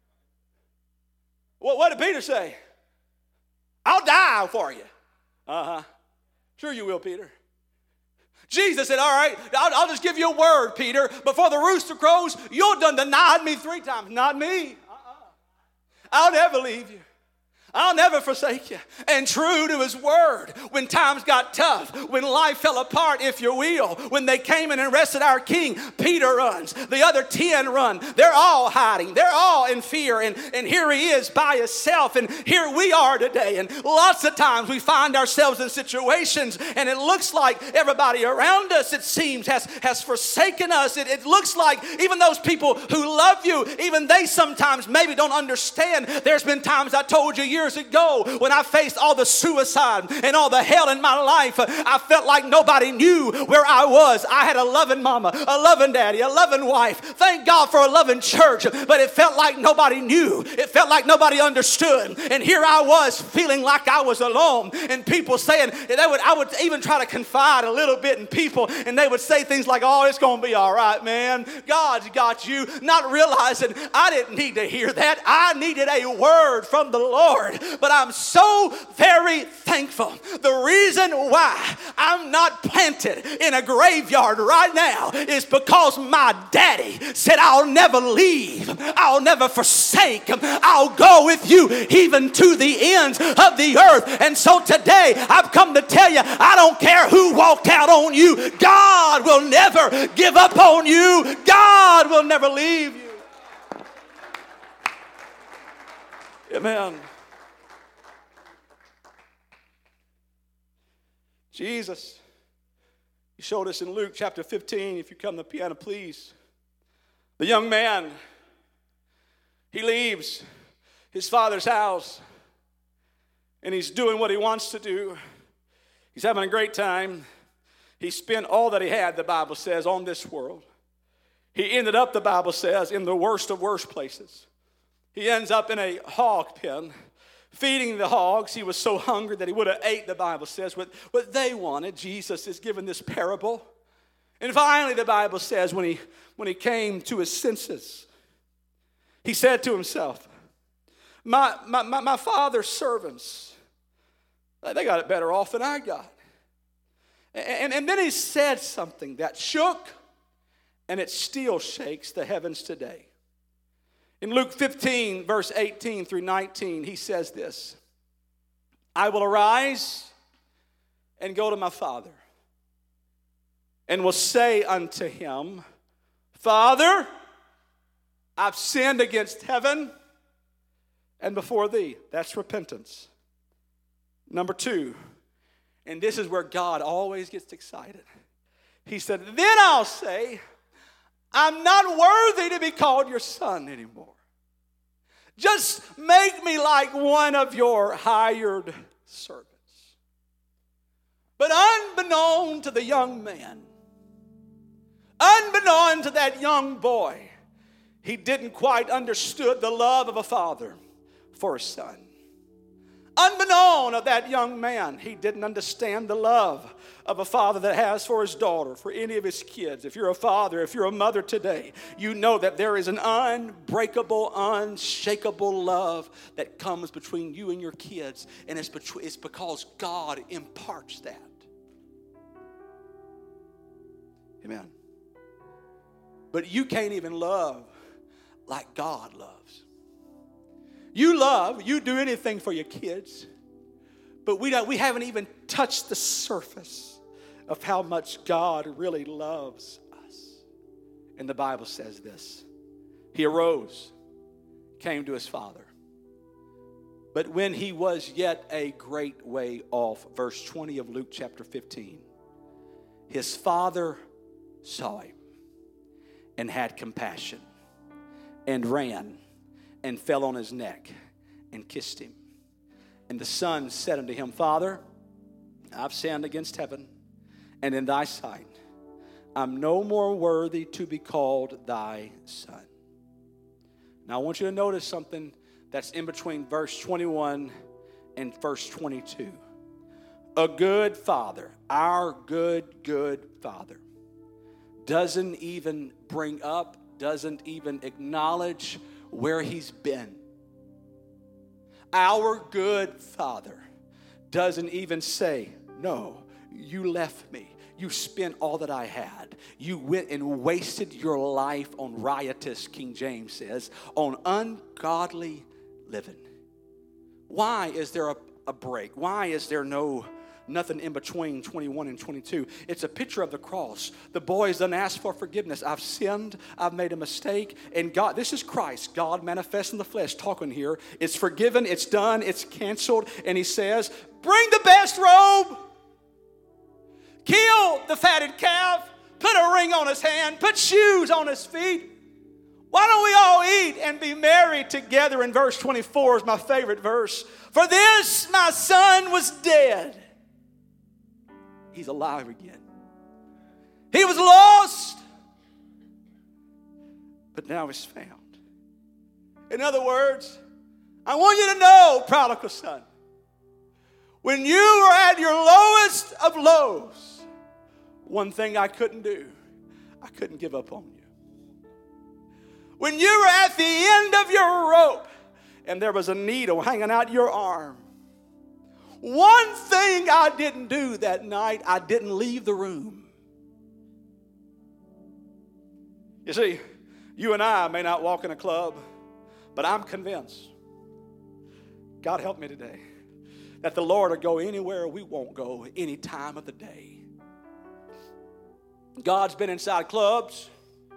What, what did Peter say? I'll die for you. Uh-huh. Sure you will, Peter. Jesus said, all right, I'll, I'll just give you a word, Peter. Before the rooster crows, you'll done denied me three times. Not me. Uh-uh. I'll never leave you. I'll never forsake you. And true to his word, when times got tough, when life fell apart, if you will, when they came in and arrested our king, Peter runs. The other ten run. They're all hiding. They're all in fear. And, and here he is by himself. And here we are today. And lots of times we find ourselves in situations and it looks like everybody around us, it seems, has, has forsaken us. It, it looks like even those people who love you, even they sometimes maybe don't understand. There's been times I told you years ago when I faced all the suicide and all the hell in my life, I felt like nobody knew where I was. I had a loving mama, a loving daddy, a loving wife. Thank God for a loving church, but it felt like nobody knew. It felt like nobody understood. And here I was feeling like I was alone, and people saying, they would, I would even try to confide a little bit in people, and they would say things like, oh, it's going to be all right, man. God's got you. Not realizing I didn't need to hear that. I needed a word from the Lord. But I'm so very thankful. The reason why I'm not planted in a graveyard right now is because my daddy said, I'll never leave. I'll never forsake. I'll go with you even to the ends of the earth. And so today I've come to tell you, I don't care who walked out on you. God will never give up on you. God will never leave you. Amen. Jesus, he showed us in Luke chapter fifteen, if you come to the piano, please. The young man, he leaves his father's house, and he's doing what he wants to do. He's having a great time. He spent all that he had, the Bible says, on this world. He ended up, the Bible says, in the worst of worst places. He ends up in a hog pen, feeding the hogs. He was so hungry that he would have ate, the Bible says, what, what they wanted. Jesus is given this parable. And finally, the Bible says, when he, when he came to his senses, he said to himself, my, my, my, my father's servants, they got it better off than I got. And, and then he said something that shook, and it still shakes the heavens today. In Luke fifteen, verse eighteen through nineteen, he says this, I will arise and go to my father, and will say unto him, Father, I've sinned against heaven and before thee. That's repentance. Number two, and this is where God always gets excited. He said, then I'll say, I'm not worthy to be called your son anymore. Just make me like one of your hired servants. But unbeknown to the young man, unbeknown to that young boy, he didn't quite understood the love of a father for a son. Unbeknown of that young man, he didn't understand the love of a father that has for his daughter, for any of his kids. If you're a father, if you're a mother today, you know that there is an unbreakable, unshakable love that comes between you and your kids, and it's, between, it's because God imparts that. Amen. But you can't even love like God loves. You love, you do anything for your kids, but we don't, we haven't even touched the surface of how much God really loves us. And the Bible says this, he arose, came to his father. But when he was yet a great way off, verse twenty of Luke chapter fifteen, his father saw him and had compassion and ran and fell on his neck and kissed him. And the son said unto him, Father, I've sinned against heaven and in thy sight. I'm no more worthy to be called thy son. Now I want you to notice something that's in between verse twenty-one and verse twenty-two. A good father, our good, good father, doesn't even bring up, doesn't even acknowledge where he's been. Our good father doesn't even say, no, you left me. You spent all that I had. You went and wasted your life on riotous, King James says, on ungodly living. Why is there a, a break? Why is there no nothing in between twenty-one and twenty-two? It's a picture of the cross. The boys done ask for forgiveness. I've sinned. I've made a mistake. And God, this is Christ, God manifest in the flesh, talking here. It's forgiven. It's done. It's canceled. And he says, bring the best robe. Kill the fatted calf. Put a ring on his hand. Put shoes on his feet. Why don't we all eat and be merry together? In verse twenty-four is my favorite verse. For this my son was dead. He's alive again. He was lost, but now he's found. In other words, I want you to know, prodigal son, when you were at your lowest of lows, one thing I couldn't do, I couldn't give up on you. When you were at the end of your rope and there was a needle hanging out your arm, one thing I didn't do that night, I didn't leave the room. You see, you and I may not walk in a club, but I'm convinced, God help me today, that the Lord will go anywhere we won't go any time of the day. God's been inside clubs.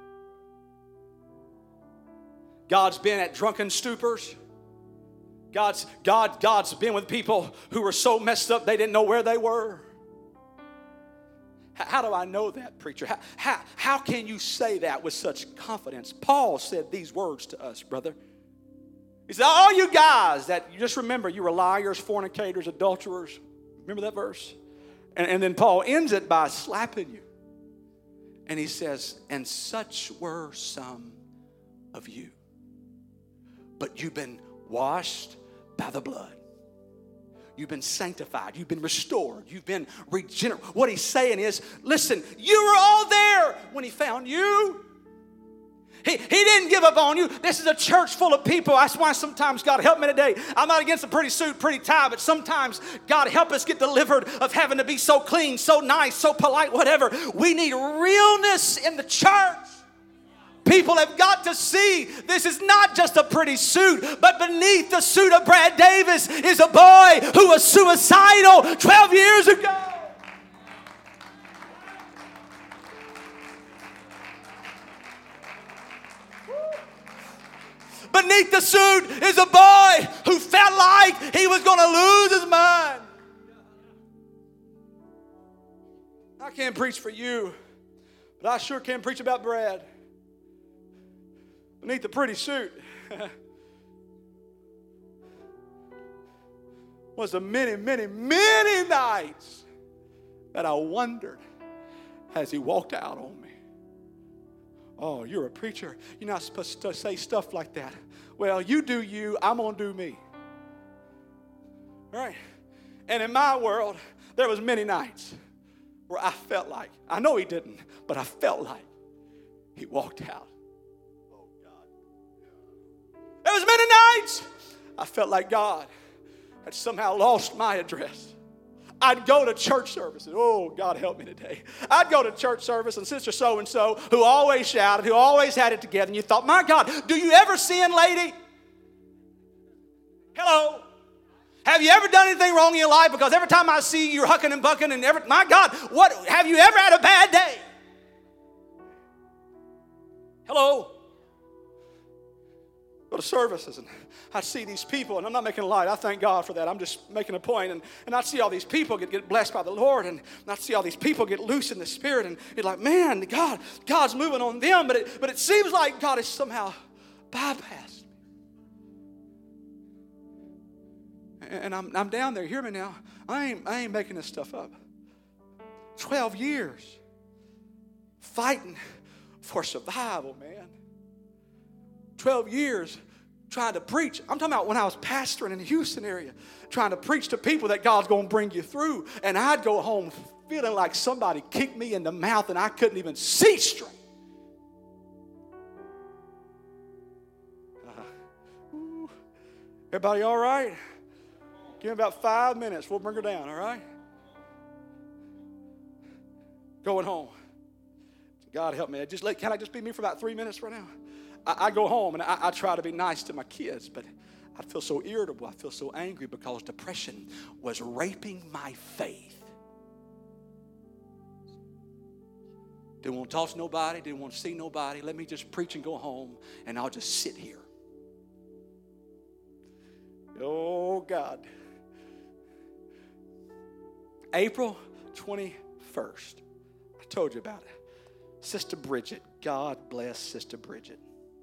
God's been at drunken stupors. God's, God, God's been with people who were so messed up they didn't know where they were. How, how do I know that, preacher? How, how, how can you say that with such confidence? Paul said these words to us, brother. He said, all you guys that, you just remember, you were liars, fornicators, adulterers. Remember that verse? And, and then Paul ends it by slapping you. And he says, and such were some of you. But you've been washed by the blood. You've been sanctified. You've been restored. You've been regenerated. What he's saying is, listen, you were all there when he found you. He, he didn't give up on you. This is a church full of people. That's why sometimes, God help me today. I'm not against a pretty suit, pretty tie, but sometimes, God help us get delivered of having to be so clean, so nice, so polite, whatever. We need realness in the church. People have got to see this is not just a pretty suit, but beneath the suit of Brad Davis is a boy who was suicidal twelve years ago. Beneath the suit is a boy who felt like he was going to lose his mind. I can't preach for you, but I sure can preach about Brad. Beneath the pretty suit was the many, many, many nights that I wondered as he walked out on me. Oh, you're a preacher. You're not supposed to say stuff like that. Well, you do you. I'm going to do me. All right? And in my world, there was many nights where I felt like, I know he didn't, but I felt like he walked out. Oh, God. There was many nights I felt like God had somehow lost my address. I'd go to church services. Oh, God help me today. I'd go to church service and Sister So-and-so who always shouted, who always had it together. And you thought, my God, do you ever sin, lady? Hello? Have you ever done anything wrong in your life? Because every time I see you, you're hucking and bucking and every, my God, what, have you ever had a bad day? Hello? Go to services and I'd see these people, and I'm not making a light. I thank God for that. I'm just making a point. And, and I'd see all these people get, get blessed by the Lord, and I'd see all these people get loose in the Spirit, and you're like, man, God, God's moving on them, but it, but it seems like God has somehow bypassed me. And I'm, I'm down there. Hear me now. I ain't, I ain't making this stuff up. Twelve years. fighting for survival, man. twelve years trying to preach. I'm talking about when I was pastoring in the Houston area, trying to preach to people that God's going to bring you through. And I'd go home feeling like somebody kicked me in the mouth and I couldn't even see straight. Uh, everybody all right? Give me about five minutes. We'll bring her down, all right? Going home. God help me. Just let, can I just be me for about three minutes right now? I, I go home and I, I try to be nice to my kids, but I feel so irritable. I feel so angry because depression was raping my faith. Didn't want to talk to nobody. Didn't want to see nobody. Let me just preach and go home, and I'll just sit here. Oh, God. April twenty-first. I told you about it. Sister Bridget. God bless Sister Bridget.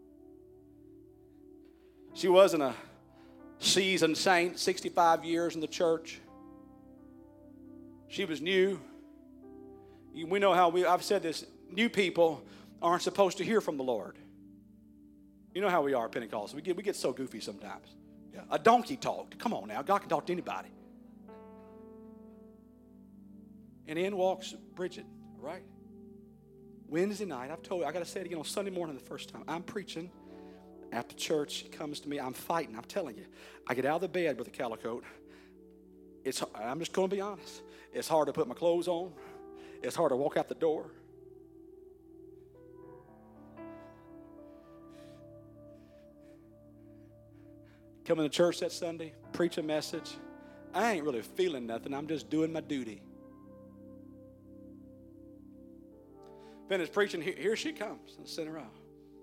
She wasn't a seasoned saint, sixty-five years in the church. She was new. We know how we, I've said this, new people aren't supposed to hear from the Lord. You know how we are at Pentecost. We get, we get so goofy sometimes. Yeah. A donkey talked. Come on now. God can talk to anybody. And in walks Bridget, right? Wednesday night, I've told you, I got to say it again on Sunday morning the first time. I'm preaching. After church, she comes to me. I'm fighting. I'm telling you. I get out of the bed with a calico. It's, I'm just going to be honest. It's hard to put my clothes on. It's hard to walk out the door. Coming to church that Sunday, preach a message. I ain't really feeling nothing. I'm just doing my duty. Finished preaching. Here, here she comes in the center aisle.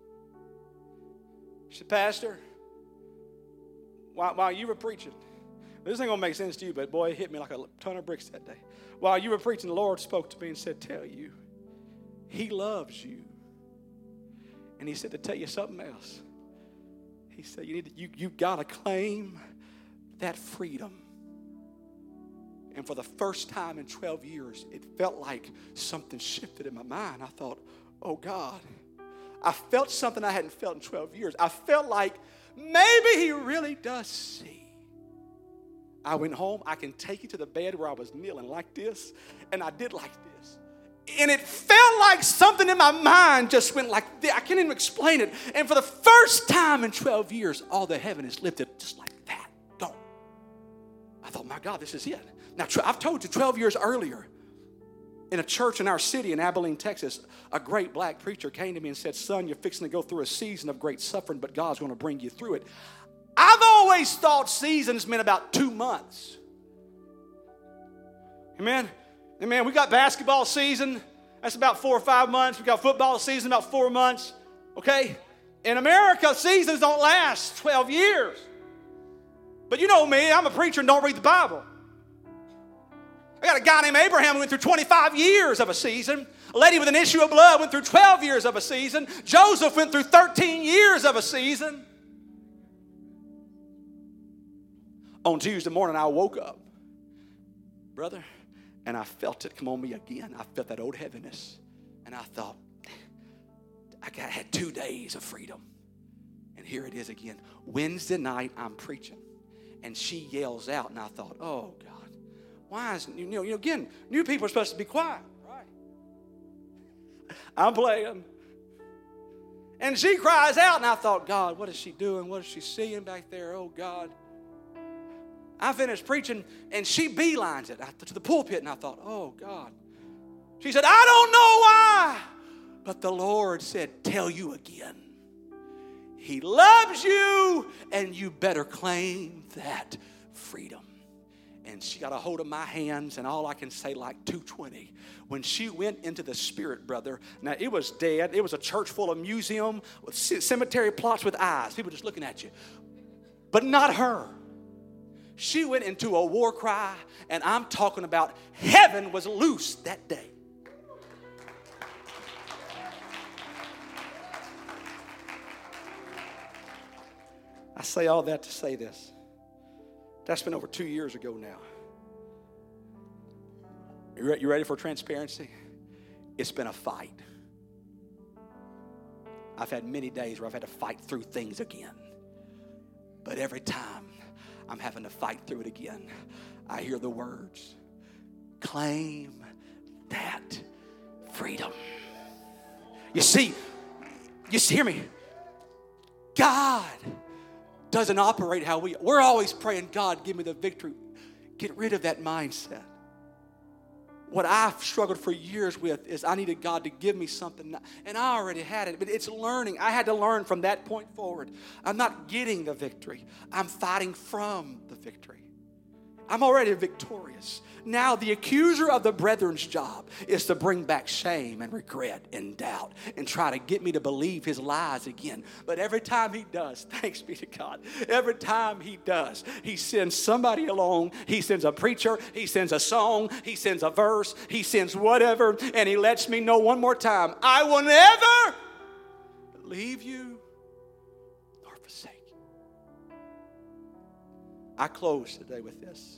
She said, Pastor, while, while you were preaching, this ain't going to make sense to you, but boy, it hit me like a ton of bricks that day. While you were preaching, the Lord spoke to me and said, tell you, He loves you. And He said to tell you something else. He said, you need to, you, you got to claim that freedom. And for the first time in twelve years, it felt like something shifted in my mind. I thought, oh, God. I felt something I hadn't felt in twelve years. I felt like maybe He really does see. I went home. I can take you to the bed where I was kneeling like this, and I did like this. And it felt like something in my mind just went like this. I can't even explain it. And for the first time in twelve years, all the heaven is lifted just like that. Don't. I thought, my God, this is it. Now, I've told you twelve years earlier, in a church in our city in Abilene, Texas, a great black preacher came to me and said, son, you're fixing to go through a season of great suffering, but God's going to bring you through it. I've always thought seasons meant about two months. Amen? Amen. We got basketball season. That's about four or five months. We got football season, about four months. Okay? In America, seasons don't last twelve years. But you know me, I'm a preacher and don't read the Bible. I got a guy named Abraham who went through twenty-five years of a season. A lady with an issue of blood went through twelve years of a season. Joseph went through thirteen years of a season. On Tuesday morning, I woke up, brother, and I felt it come on me again. I felt that old heaviness. And I thought, I got, had two days of freedom. And here it is again. Wednesday night, I'm preaching. And she yells out, and I thought, oh, God, why is, you know, you know, again, new people are supposed to be quiet, right? I'm playing. And she cries out, and I thought, God, what is she doing? What is she seeing back there? Oh, God. I finished preaching, and she beelines it to the pulpit, and I thought, oh, God. She said, I don't know why, but the Lord said, tell you again. He loves you, and you better claim that freedom. And she got a hold of my hands, and all I can say, like two twenty. When she went into the spirit, brother, now it was dead. It was a church full of museum with cemetery plots with eyes. People just looking at you. But not her. She went into a war cry, and I'm talking about heaven was loose that day. I say all that to say this. That's been over two years ago now. You ready for transparency? It's been a fight. I've had many days where I've had to fight through things again. But every time I'm having to fight through it again, I hear the words, claim that freedom. You see, you see, hear me. God doesn't operate how we, we're always praying, God, give me the victory. Get rid of that mindset. What I've struggled for years with is I needed God to give me something, and I already had it, but it's learning. I had to learn from that point forward. I'm not getting the victory. I'm fighting from the victory. I'm already victorious. Now the accuser of the brethren's job is to bring back shame and regret and doubt and try to get me to believe his lies again. But every time he does, thanks be to God, every time he does, he sends somebody along. He sends a preacher. He sends a song. He sends a verse. He sends whatever. And he lets me know one more time, I will never leave you nor forsake you. I close today with this.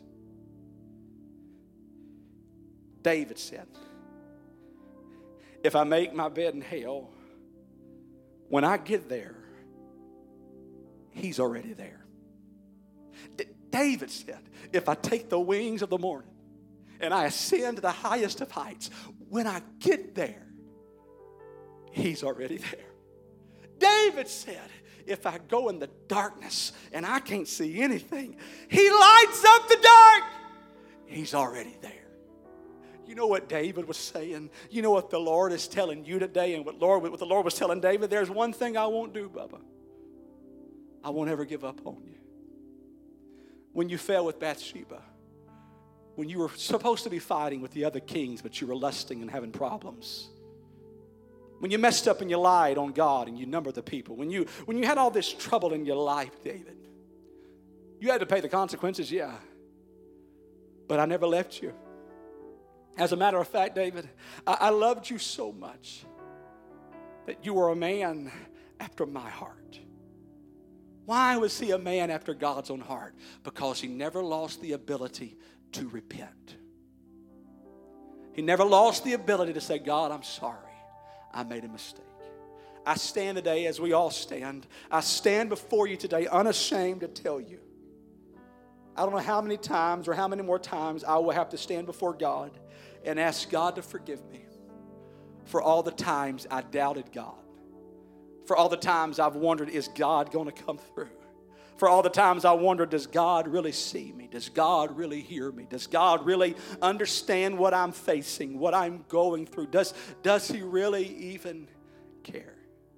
David said, if I make my bed in hell, when I get there, he's already there. D- David said, if I take the wings of the morning and I ascend to the highest of heights, when I get there, he's already there. David said, if I go in the darkness and I can't see anything, he lights up the dark. He's already there. You know what David was saying? You know what the Lord is telling you today, and what Lord, what the Lord was telling David? There's one thing I won't do, Bubba. I won't ever give up on you. When you fell with Bathsheba, when you were supposed to be fighting with the other kings, but you were lusting and having problems. When you messed up and you lied on God and you numbered the people. When you, when you had all this trouble in your life, David, you had to pay the consequences, yeah. But I never left you. As a matter of fact, David, I, I loved you so much that you were a man after my heart. Why was he a man after God's own heart? Because he never lost the ability to repent. He never lost the ability to say, God, I'm sorry. I made a mistake. I stand today as we all stand. I stand before you today unashamed to tell you. I don't know how many times or how many more times I will have to stand before God and ask God to forgive me for all the times I doubted God. For all the times I've wondered, is God going to come through? For all the times I wondered, does God really see me? Does God really hear me? Does God really understand what I'm facing, what I'm going through? Does, does he really even care?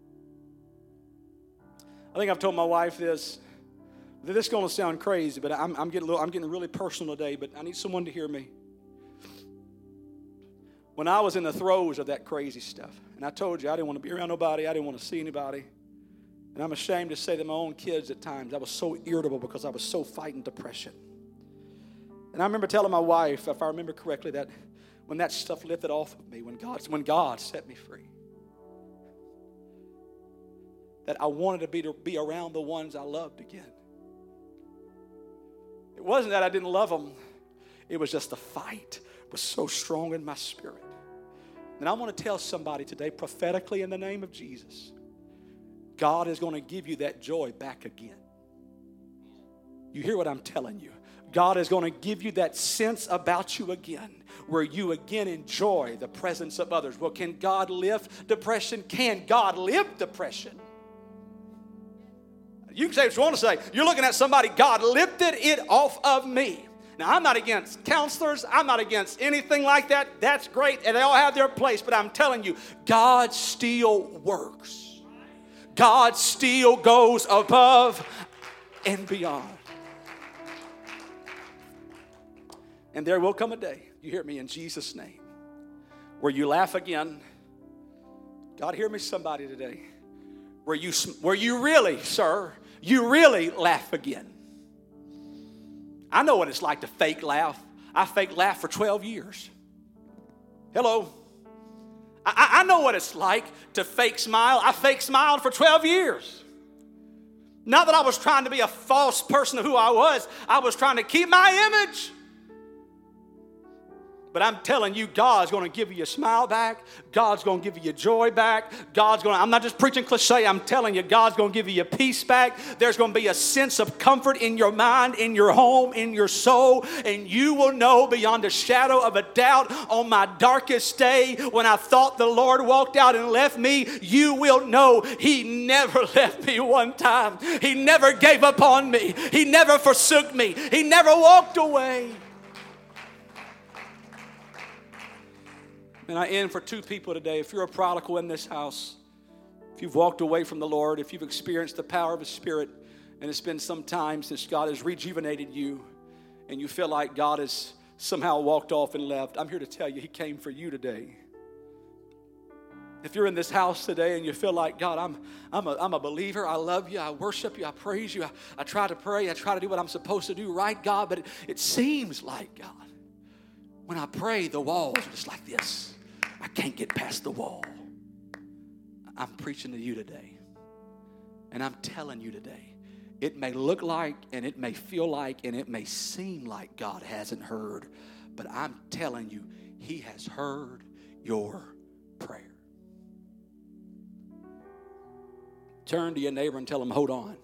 I think I've told my wife this. This is going to sound crazy, but I'm, I'm, getting a little, I'm getting really personal today, but I need someone to hear me. When I was in the throes of that crazy stuff, and I told you I didn't want to be around nobody, I didn't want to see anybody, and I'm ashamed to say that my own kids at times, I was so irritable because I was so fighting depression. And I remember telling my wife, if I remember correctly, that when that stuff lifted off of me, when God, when God set me free, that I wanted to be, to be around the ones I loved again. It wasn't that I didn't love them. It was just the fight was so strong in my spirit. And I want to tell somebody today, prophetically in the name of Jesus, God is going to give you that joy back again. You hear what I'm telling you? God is going to give you that sense about you again, where you again enjoy the presence of others. Well, can God lift depression? Can God lift depression? You can say what you want to say. You're looking at somebody, God lifted it off of me. Now, I'm not against counselors. I'm not against anything like that. That's great, and they all have their place. But I'm telling you, God still works. God still goes above and beyond. And there will come a day, you hear me in Jesus' name, where you laugh again. God, hear me somebody today. Where you, where you really, sir, you really laugh again. I know what it's like to fake laugh. I fake laugh for twelve years. Hello. I, I know what it's like to fake smile. I fake smiled for twelve years. Not that I was trying to be a false person of who I was. I was trying to keep my image. But I'm telling you, God's going to give you your smile back. God's going to give you your joy back. God's going to, I'm not just preaching cliche. I'm telling you, God's going to give you your peace back. There's going to be a sense of comfort in your mind, in your home, in your soul. And you will know beyond a shadow of a doubt on my darkest day when I thought the Lord walked out and left me, you will know He never left me one time. He never gave up on me. He never forsook me. He never walked away. And I end for two people today. If you're a prodigal in this house, if you've walked away from the Lord, if you've experienced the power of His Spirit, and it's been some time since God has rejuvenated you, and you feel like God has somehow walked off and left, I'm here to tell you He came for you today. If you're in this house today and you feel like, God, I'm, I'm, a, I'm a believer, I love you, I worship you, I praise you, I, I try to pray, I try to do what I'm supposed to do, right, God, but it, it seems like, God, when I pray, the walls are just like this. I can't get past the wall. I'm preaching to you today. And I'm telling you today, it may look like and it may feel like and it may seem like God hasn't heard, but I'm telling you, He has heard your prayer. Turn to your neighbor and tell him, hold on.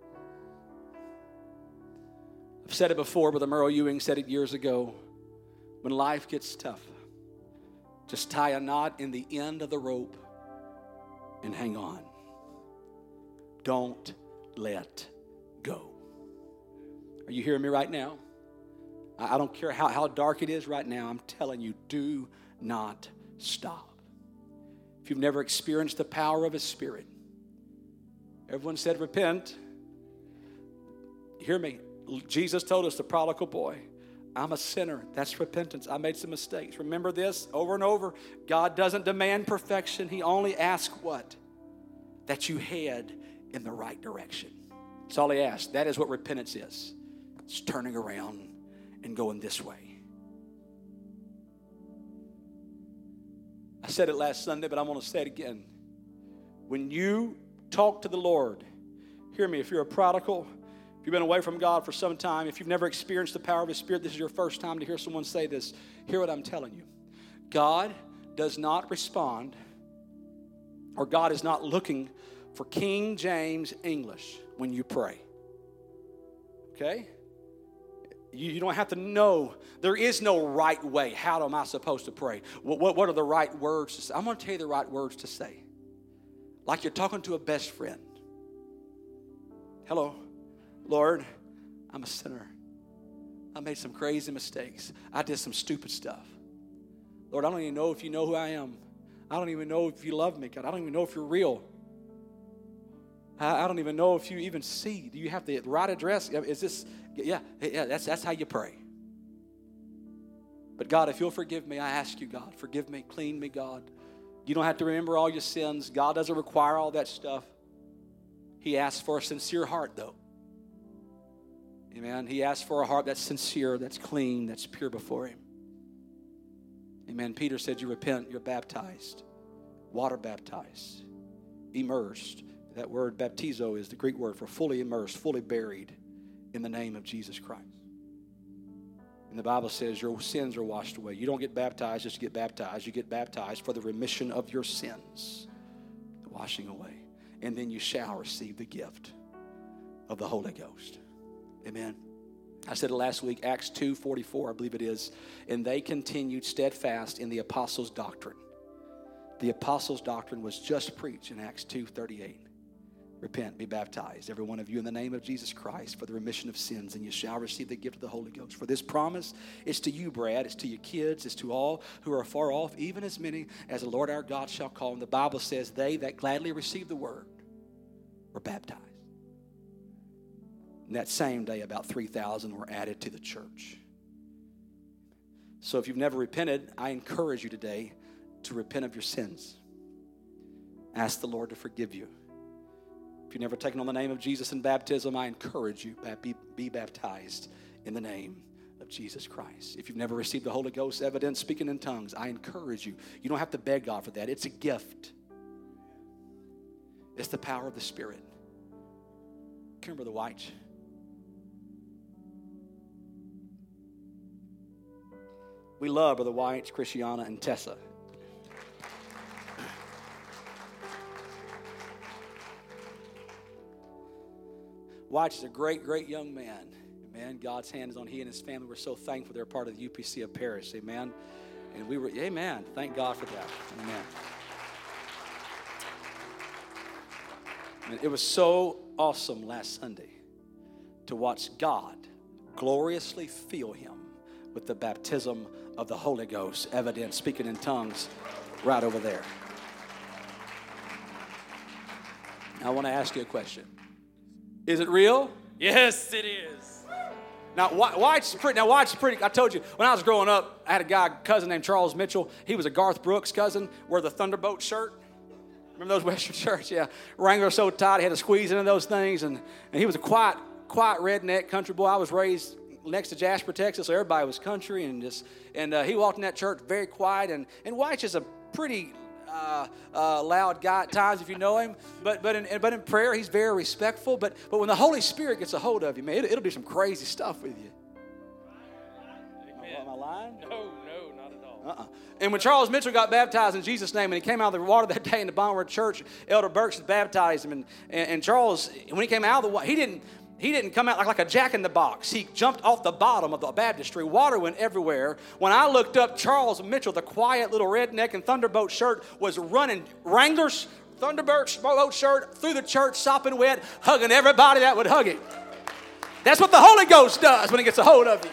I've said it before, Brother Merle Ewing said it years ago. When life gets tough, just tie a knot in the end of the rope and hang on. Don't let go. Are you hearing me right now? I don't care how, how dark it is right now. I'm telling you, do not stop. If you've never experienced the power of His Spirit, everyone said repent. Hear me. Jesus told us, the prodigal boy, I'm a sinner. That's repentance. I made some mistakes. Remember this over and over. God doesn't demand perfection. He only asks what? That you head in the right direction. That's all He asks. That is what repentance is. It's turning around and going this way. I said it last Sunday, but I'm going to say it again. When you talk to the Lord, hear me, if you're a prodigal, if you've been away from God for some time, if you've never experienced the power of His Spirit, this is your first time to hear someone say this. Hear what I'm telling you. God does not respond, or God is not looking for King James English when you pray. Okay? You, you don't have to know. There is no right way. How am I supposed to pray? What, what, what are the right words to say? I'm going to tell you the right words to say. Like you're talking to a best friend. Hello. Lord, I'm a sinner. I made some crazy mistakes. I did some stupid stuff. Lord, I don't even know if you know who I am. I don't even know if you love me, God. I don't even know if you're real. I, I don't even know if you even see. Do you have the right address? Is this, yeah, yeah, that's, that's how you pray. But God, if you'll forgive me, I ask you, God, forgive me, clean me, God. You don't have to remember all your sins. God doesn't require all that stuff. He asks for a sincere heart, though. Amen. He asks for a heart that's sincere, that's clean, that's pure before Him. Amen. Peter said, you repent, you're baptized. Water baptized. Immersed. That word baptizo is the Greek word for fully immersed, fully buried in the name of Jesus Christ. And the Bible says your sins are washed away. You don't get baptized just to get baptized. You get baptized for the remission of your sins. The washing away. And then you shall receive the gift of the Holy Ghost. Amen. I said it last week, Acts two forty-four, I believe it is. And they continued steadfast in the apostles' doctrine. The apostles' doctrine was just preached in Acts two thirty-eight. Repent, be baptized, every one of you, in the name of Jesus Christ for the remission of sins, and you shall receive the gift of the Holy Ghost. For this promise is to you, Brad, it's to your kids, it's to all who are far off, even as many as the Lord our God shall call. And the Bible says they that gladly receive the word were baptized. And that same day, about three thousand were added to the church. So if you've never repented, I encourage you today to repent of your sins. Ask the Lord to forgive you. If you've never taken on the name of Jesus in baptism, I encourage you, be, be baptized in the name of Jesus Christ. If you've never received the Holy Ghost evidence, speaking in tongues, I encourage you. You don't have to beg God for that. It's a gift. It's the power of the Spirit. Come here, Brother White. We love Brother White, Christiana, and Tessa. White is a great, great young man. Amen. God's hand is on he and his family. We're so thankful they're part of the U P C of Paris. Amen. And we were, amen. Thank God for that. Amen. And it was so awesome last Sunday to watch God gloriously fill him with the baptism of the Holy Ghost, evident, speaking in tongues right over there. I want to ask you a question. Is it real? Yes, it is. Now, White's pretty. Now, White's pretty. I told you when I was growing up, I had a guy, cousin named Charles Mitchell. He was a Garth Brooks cousin. Wore the Thunderbolt shirt. Remember those Western shirts? Yeah. Wrangler so tight, he had to squeeze into those things. And, and he was a quiet, quiet redneck country boy. I was raised next to Jasper, Texas, so everybody was country and just. And uh, he walked in that church very quiet. And and White's is a pretty. Uh, uh, loud guy at times if you know him, but but in but in prayer he's very respectful. But but when the Holy Spirit gets a hold of you, man, it, it'll do some crazy stuff with you. Amen. Am I lying? No, no, not at all. Uh-uh. And when Charles Mitchell got baptized in Jesus' name, and he came out of the water that day in the Bondward Church, Elder Burks baptized him, and, and and Charles, when he came out of the water, he didn't. He didn't come out like, like a jack in the box. He jumped off the bottom of the baptistry. Water went everywhere. When I looked up, Charles Mitchell, the quiet little redneck in Thunderbolt shirt, was running Wranglers, Thunderbolt shirt through the church, sopping wet, hugging everybody that would hug him. That's what the Holy Ghost does when he gets a hold of you.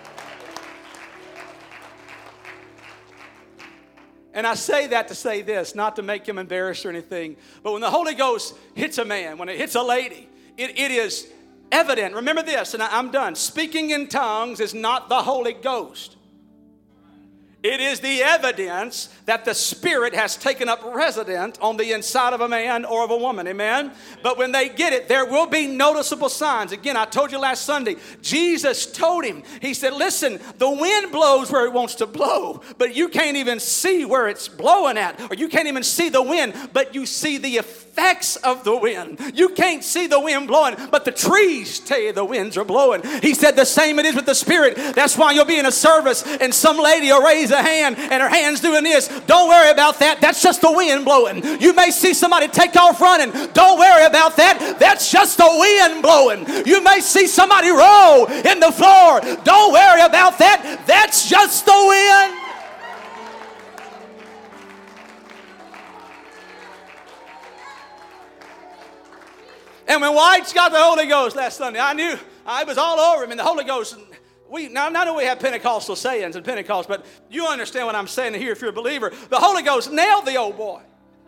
And I say that to say this, not to make him embarrassed or anything, but when the Holy Ghost hits a man, when it hits a lady, it, it is evident. Remember this, and I'm done. Speaking in tongues is not the Holy Ghost. It is the evidence that the Spirit has taken up resident on the inside of a man or of a woman. Amen? But when they get it, there will be noticeable signs. Again, I told you last Sunday, Jesus told him, he said, listen, the wind blows where it wants to blow, but you can't even see where it's blowing at, or you can't even see the wind, but you see the effects of the wind. You can't see the wind blowing, but the trees tell you the winds are blowing. He said the same it is with the Spirit. That's why you'll be in a service and some lady will raise a hand and her hand's doing this. Don't worry about that. That's just the wind blowing. You may see somebody take off running. Don't worry about that. That's just the wind blowing. You may see somebody roll in the floor. Don't worry about that. That's just the wind. And when White's got the Holy Ghost last Sunday, I knew I was all over him. And the Holy Ghost, we now I know we have Pentecostal sayings in Pentecost, but you understand what I'm saying here if you're a believer. The Holy Ghost nailed the old boy.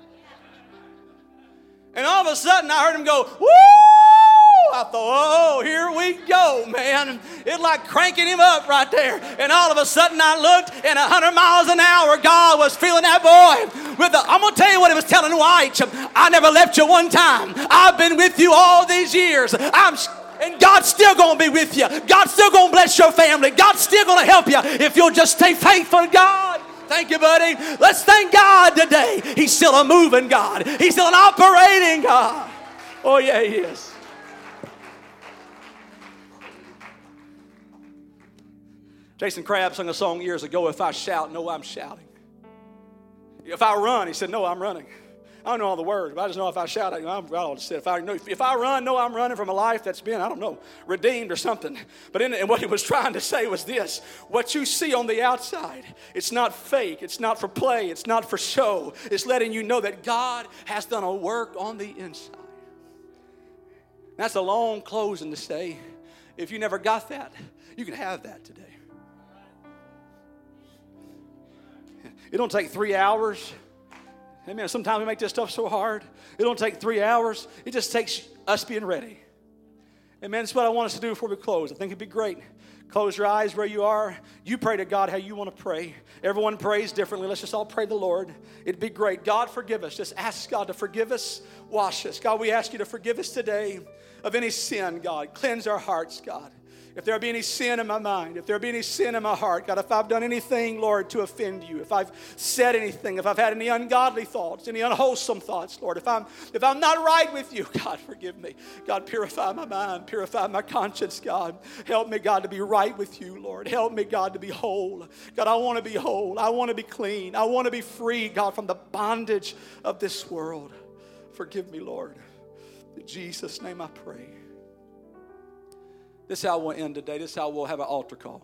And all of a sudden I heard him go, woo! I thought, oh, here we go, man. It like cranking him up right there. And all of a sudden I looked, and a hundred miles an hour, God was feeling that boy. With the, I'm going to tell you what he was telling White. I never left you one time. I've been with you all these years. I'm And God's still going to be with you. God's still going to bless your family. God's still going to help you if you'll just stay faithful to God. Thank you, buddy. Let's thank God today. He's still a moving God. He's still an operating God. Oh, yeah, he is. Jason Crabb sung a song years ago, if I shout, no, I'm shouting. If I run, he said, no, I'm running. I don't know all the words, but I just know if I shout, I'm, I just said, if I, if I run, no, I'm running from a life that's been, I don't know, redeemed or something. But in, and what he was trying to say was this: what you see on the outside, it's not fake, it's not for play, it's not for show. It's letting you know that God has done a work on the inside. That's a long closing to say, if you never got that, you can have that today. It don't take three hours. Amen. Sometimes we make this stuff so hard. It don't take three hours. It just takes us being ready. Amen. That's what I want us to do before we close. I think it'd be great. Close your eyes where you are. You pray to God how you want to pray. Everyone prays differently. Let's just all pray the Lord. It'd be great. God, forgive us. Just ask God to forgive us. Wash us. God, we ask you to forgive us today of any sin, God. Cleanse our hearts, God. If there be any sin in my mind, if there be any sin in my heart, God, if I've done anything, Lord, to offend you, if I've said anything, if I've had any ungodly thoughts, any unwholesome thoughts, Lord, if I'm if I'm not right with you, God, forgive me. God, purify my mind, purify my conscience, God. Help me, God, to be right with you, Lord. Help me, God, to be whole. God, I want to be whole. I want to be clean. I want to be free, God, from the bondage of this world. Forgive me, Lord. In Jesus' name I pray. This is how we'll end today. This is how we'll have an altar call.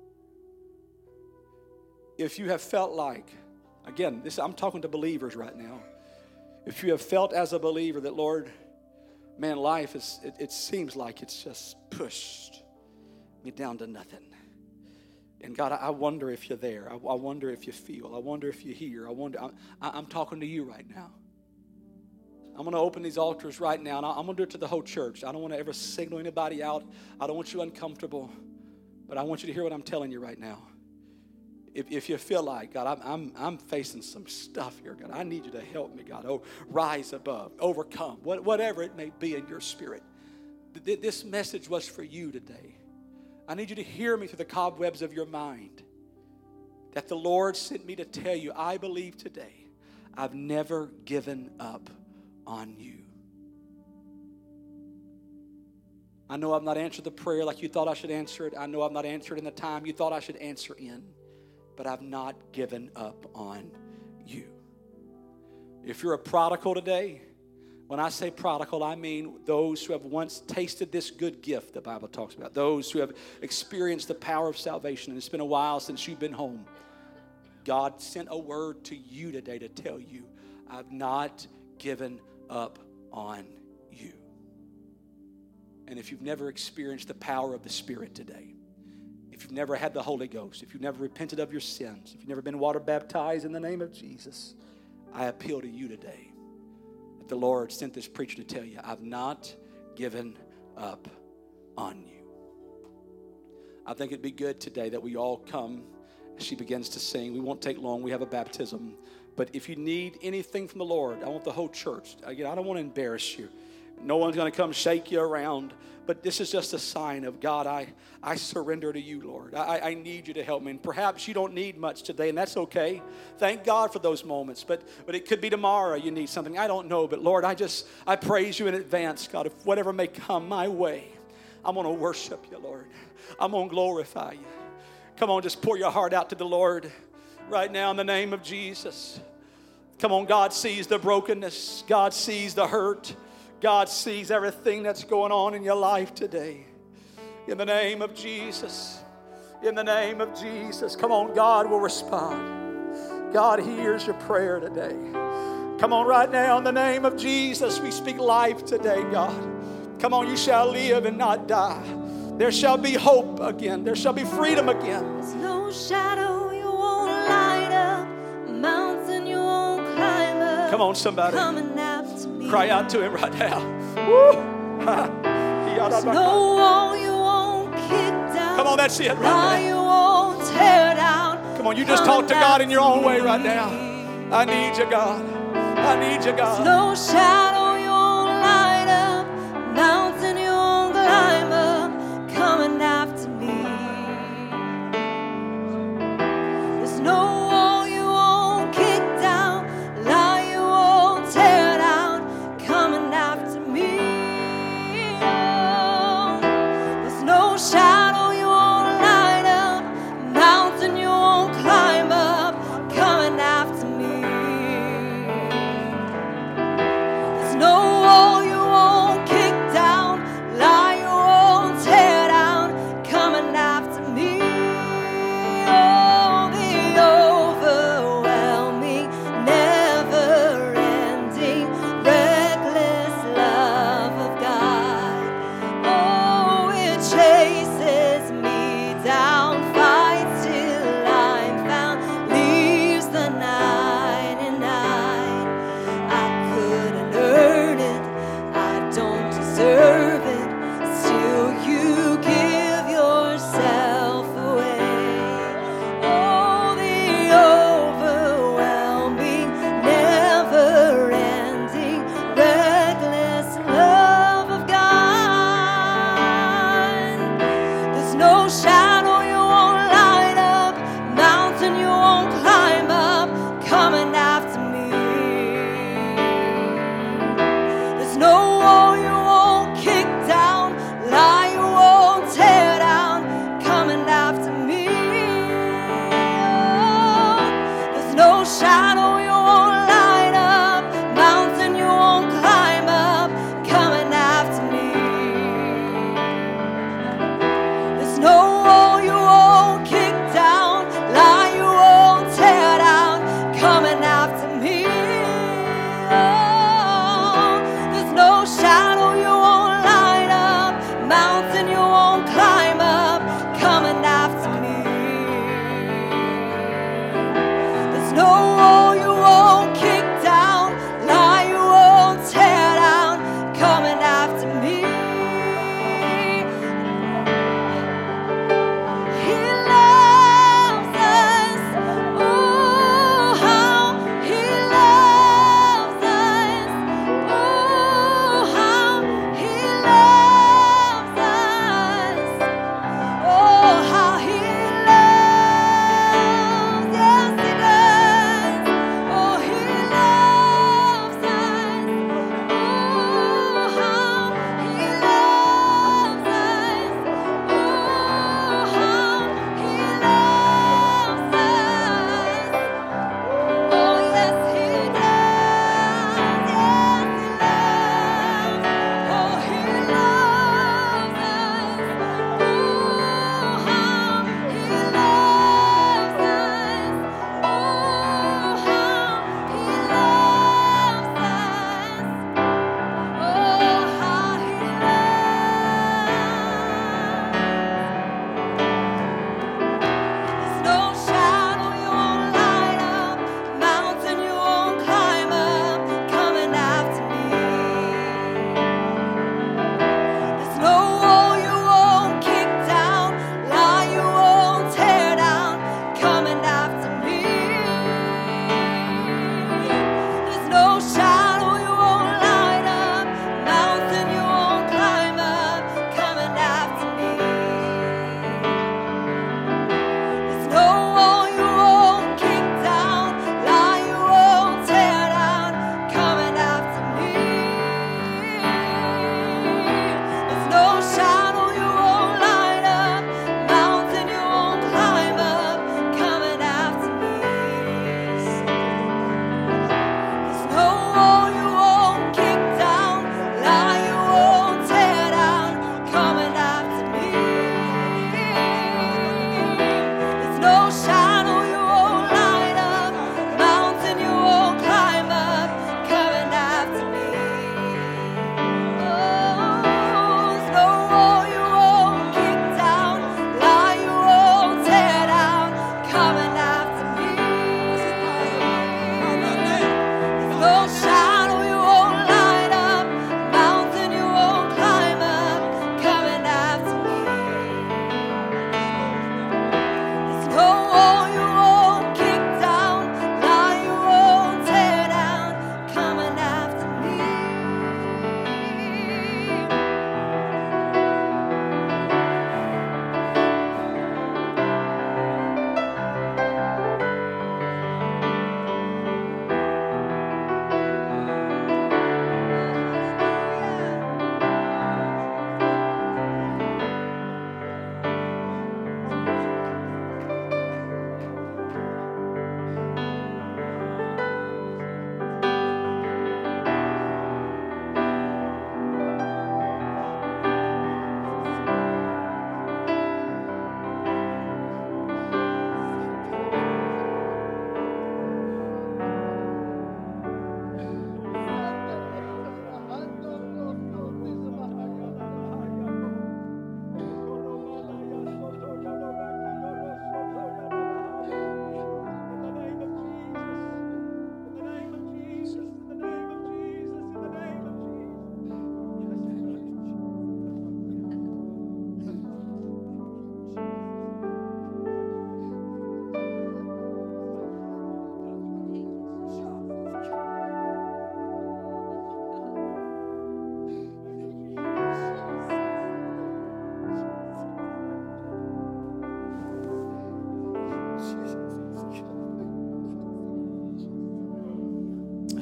If you have felt like, again, this I'm talking to believers right now. If you have felt as a believer that, Lord, man, life is, it, it seems like it's just pushed me down to nothing. And God, I wonder if you're there. I, I wonder if you feel. I wonder if you hear. I wonder. I, I'm talking to you right now. I'm going to open these altars right now, and I'm going to do it to the whole church. I don't want to ever signal anybody out. I don't want you uncomfortable, but I want you to hear what I'm telling you right now. If, if you feel like, God, I'm, I'm, I'm facing some stuff here, God, I need you to help me, God. Oh, rise above, overcome, what, whatever it may be in your spirit. This message was for you today. I need you to hear me through the cobwebs of your mind, that the Lord sent me to tell you, I believe today, I've never given up on you. I know I've not answered the prayer like you thought I should answer it. I know I've not answered in the time you thought I should answer in, but I've not given up on you. If you're a prodigal today, when I say prodigal, I mean those who have once tasted this good gift the Bible talks about, those who have experienced the power of salvation, and it's been a while since you've been home. God sent a word to you today to tell you, I've not given up on you. And if you've never experienced the power of the Spirit today, if you've never had the Holy Ghost, if you've never repented of your sins, if you've never been water baptized in the name of Jesus, I appeal to you today that the Lord sent this preacher to tell you, I've not given up on you. I think it'd be good today that we all come as she begins to sing. We won't take long. We have a baptism. But if you need anything from the Lord, I want the whole church. Again, I don't want to embarrass you. No one's going to come shake you around. But this is just a sign of, God, I, I surrender to you, Lord. I, I need you to help me. And perhaps you don't need much today, and that's okay. Thank God for those moments. But, but it could be tomorrow you need something. I don't know. But, Lord, I just, I praise you in advance, God, if whatever may come my way, I'm going to worship you, Lord. I'm going to glorify you. Come on, just pour your heart out to the Lord right now in the name of Jesus. Come on, God sees the brokenness. God sees the hurt. God sees everything that's going on in your life today. In the name of Jesus. In the name of Jesus. Come on, God will respond. God hears your prayer today. Come on, right now in the name of Jesus, we speak life today, God. Come on, you shall live and not die. There shall be hope again. There shall be freedom again. There's no shadow you won't light up, a mountain you won't climb up. Come on, somebody. Coming after me. Cry out to him right now. Woo. There's no wall you won't kick down. Come on, that's it right lie now. you won't tear down. Come on, you just talk to God in your own way right now. I need you, God. I need you, God. There's no shadow you won't light up, mountain you won't climb up, coming after me. There's no wall you won't kick down, lie you won't tear down, coming after me. Oh, there's no shadow you won't light up, mountain you won't climb up, coming after me. There's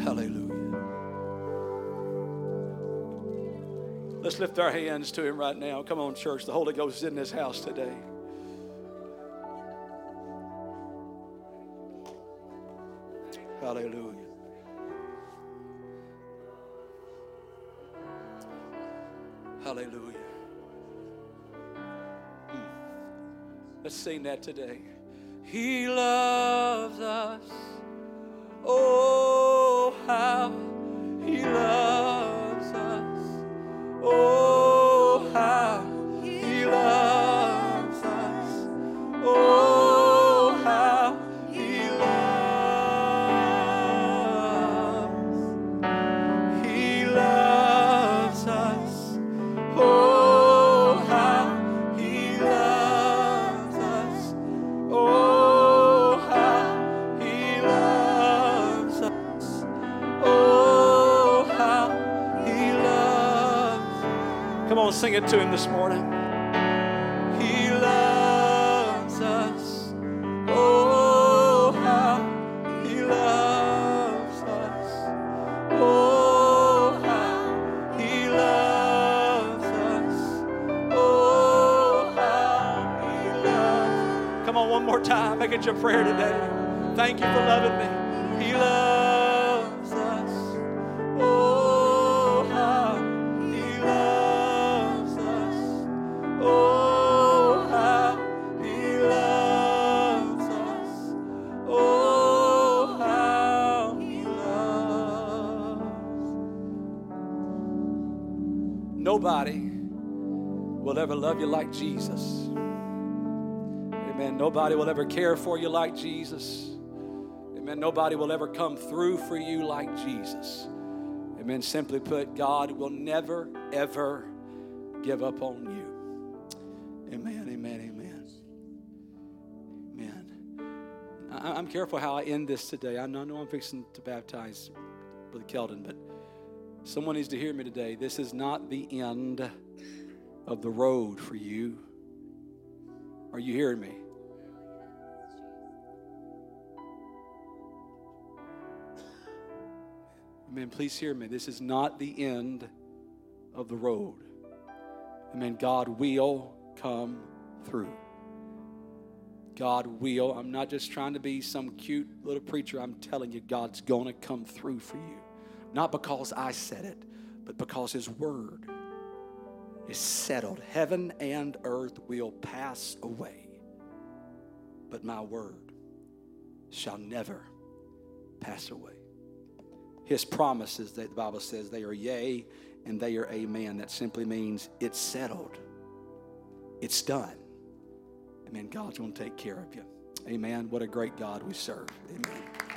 Hallelujah. Let's lift our hands to Him right now. Come on, church. The Holy Ghost is in this house today. Hallelujah. Hallelujah. Mm. Let's sing that today. He loves us. Oh, how He loves us. Oh, how He loves us. Oh, how He loves. He loves us. Oh, how He loves us. Oh, how He loves us. Oh, how He loves. Come on, sing it to Him this morning. He loves us. Oh, how He loves us. Oh, how He loves us. Oh, how He loves. Come on, one more time. Make it your prayer today. Thank you for loving me. He loves us. Oh, how He loves us. Oh, how He loves us. Oh, how He loves. Nobody will ever love you like Jesus. Amen. Nobody will ever care for you like Jesus. Amen. Nobody will ever come through for you like Jesus. Amen. Simply put, God will never, ever give up on you. Amen. Amen. Amen. Amen. I, I'm careful how I end this today. I know I'm fixing to baptize Brother Keldon, but someone needs to hear me today. This is not the end of the road for you. Are you hearing me? Amen. Please hear me. This is not the end of the road. Amen. God will come through. God will. I'm not just trying to be some cute little preacher. I'm telling you, God's going to come through for you. Not because I said it, but because His word is settled. Heaven and earth will pass away, but my word shall never pass away. His promises, that the Bible says, they are yea and they are amen. That simply means it's settled. It's done. Amen. God's going to take care of you. Amen. What a great God we serve. Amen.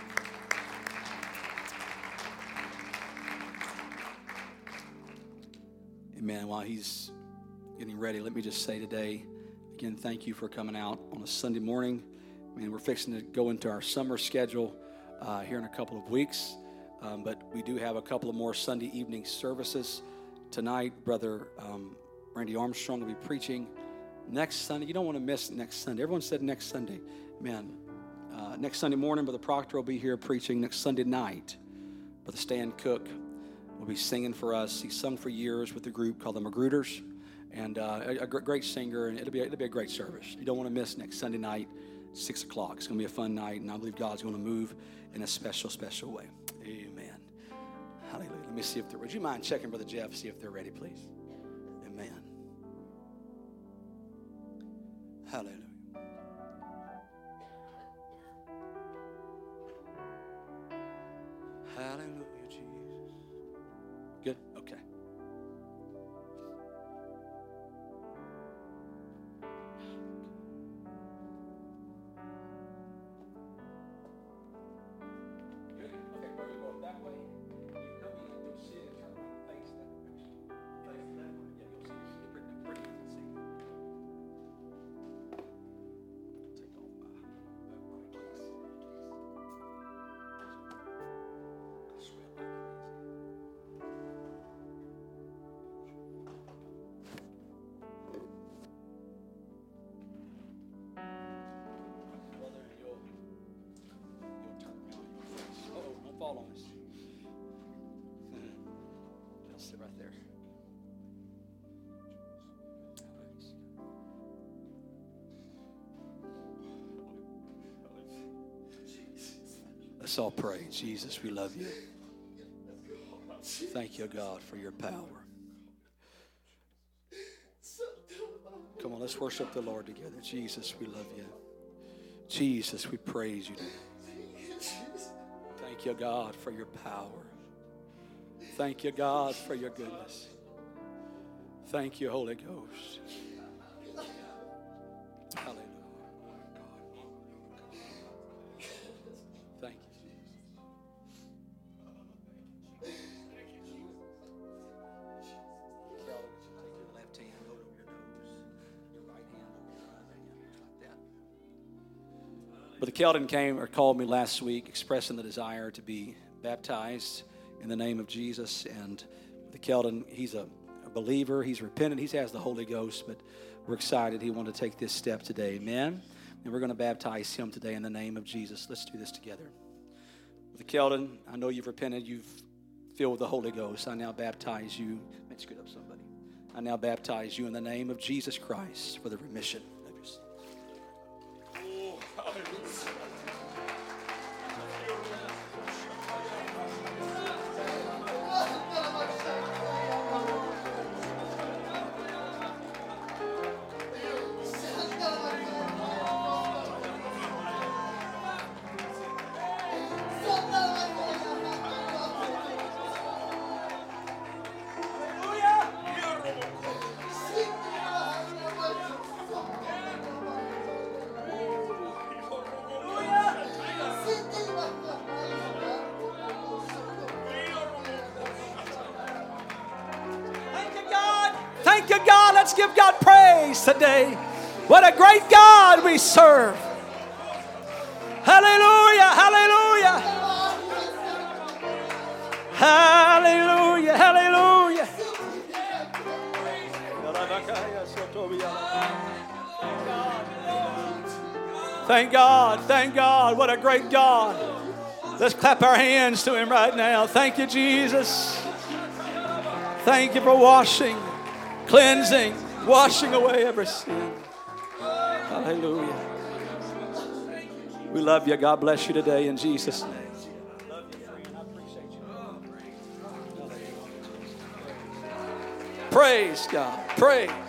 Amen. While he's getting ready, let me just say today, again, thank you for coming out on a Sunday morning. I mean, we're fixing to go into our summer schedule uh, here in a couple of weeks. Um, but we do have a couple of more Sunday evening services. Tonight, Brother um, Randy Armstrong will be preaching. Next Sunday, you don't want to miss next Sunday. Everyone said next Sunday. Man, uh, next Sunday morning, Brother Proctor will be here preaching. Next Sunday night, Brother Stan Cook will be singing for us. He's sung for years with a group called the Magrooters, and uh, a, a great singer, and it'll be, a, it'll be a great service. You don't want to miss next Sunday night, six o'clock. It's going to be a fun night, and I believe God's going to move in a special, special way. Amen. Hallelujah. Let me see if they're, would you mind checking Brother Jeff, see if they're ready, please? Amen. Hallelujah. Hallelujah, Jesus. Good? Okay. Good? Okay, where we going? That way? You come in, you'll see it, turn around and face that direction. Face that way. Yeah, you'll see it. You'll bring the pretty and see. Take off my, my mics. I sweat like crazy. Brother, you'll, you'll turn around your face. Oh, don't fall on us. Let's all pray. Jesus, we love you. Thank you, God, for your power. Come on, let's worship the Lord together. Jesus, we love you. Jesus, we praise you today. Thank you, God, for your power. Thank you, God, for your goodness. Thank you, Holy Ghost. Hallelujah. Thank you, Jesus. Kelvin, take your left hand over your nose, your right hand over your other hand, like that. Brother Keldon came or called me last week expressing the desire to be baptized in the name of Jesus. And Brother Keldon, he's a, a believer. He's repentant. He has the Holy Ghost, but we're excited. He wanted to take this step today. Amen. And we're going to baptize him today in the name of Jesus. Let's do this together. Brother Keldon, I know you've repented. You've filled with the Holy Ghost. I now baptize you. Let's scoot up somebody. I now baptize you in the name of Jesus Christ for the remission of your sins. Oh, hallelujah. Thank you, God. Let's give God praise today. What a great God we serve. Hallelujah, hallelujah. Hallelujah, hallelujah. Thank God, thank God. What a great God. Let's clap our hands to him right now. Thank you, Jesus. Thank you for washing, cleansing, washing away every sin. Hallelujah. We love you. God bless you today in Jesus' name. Praise God. Praise.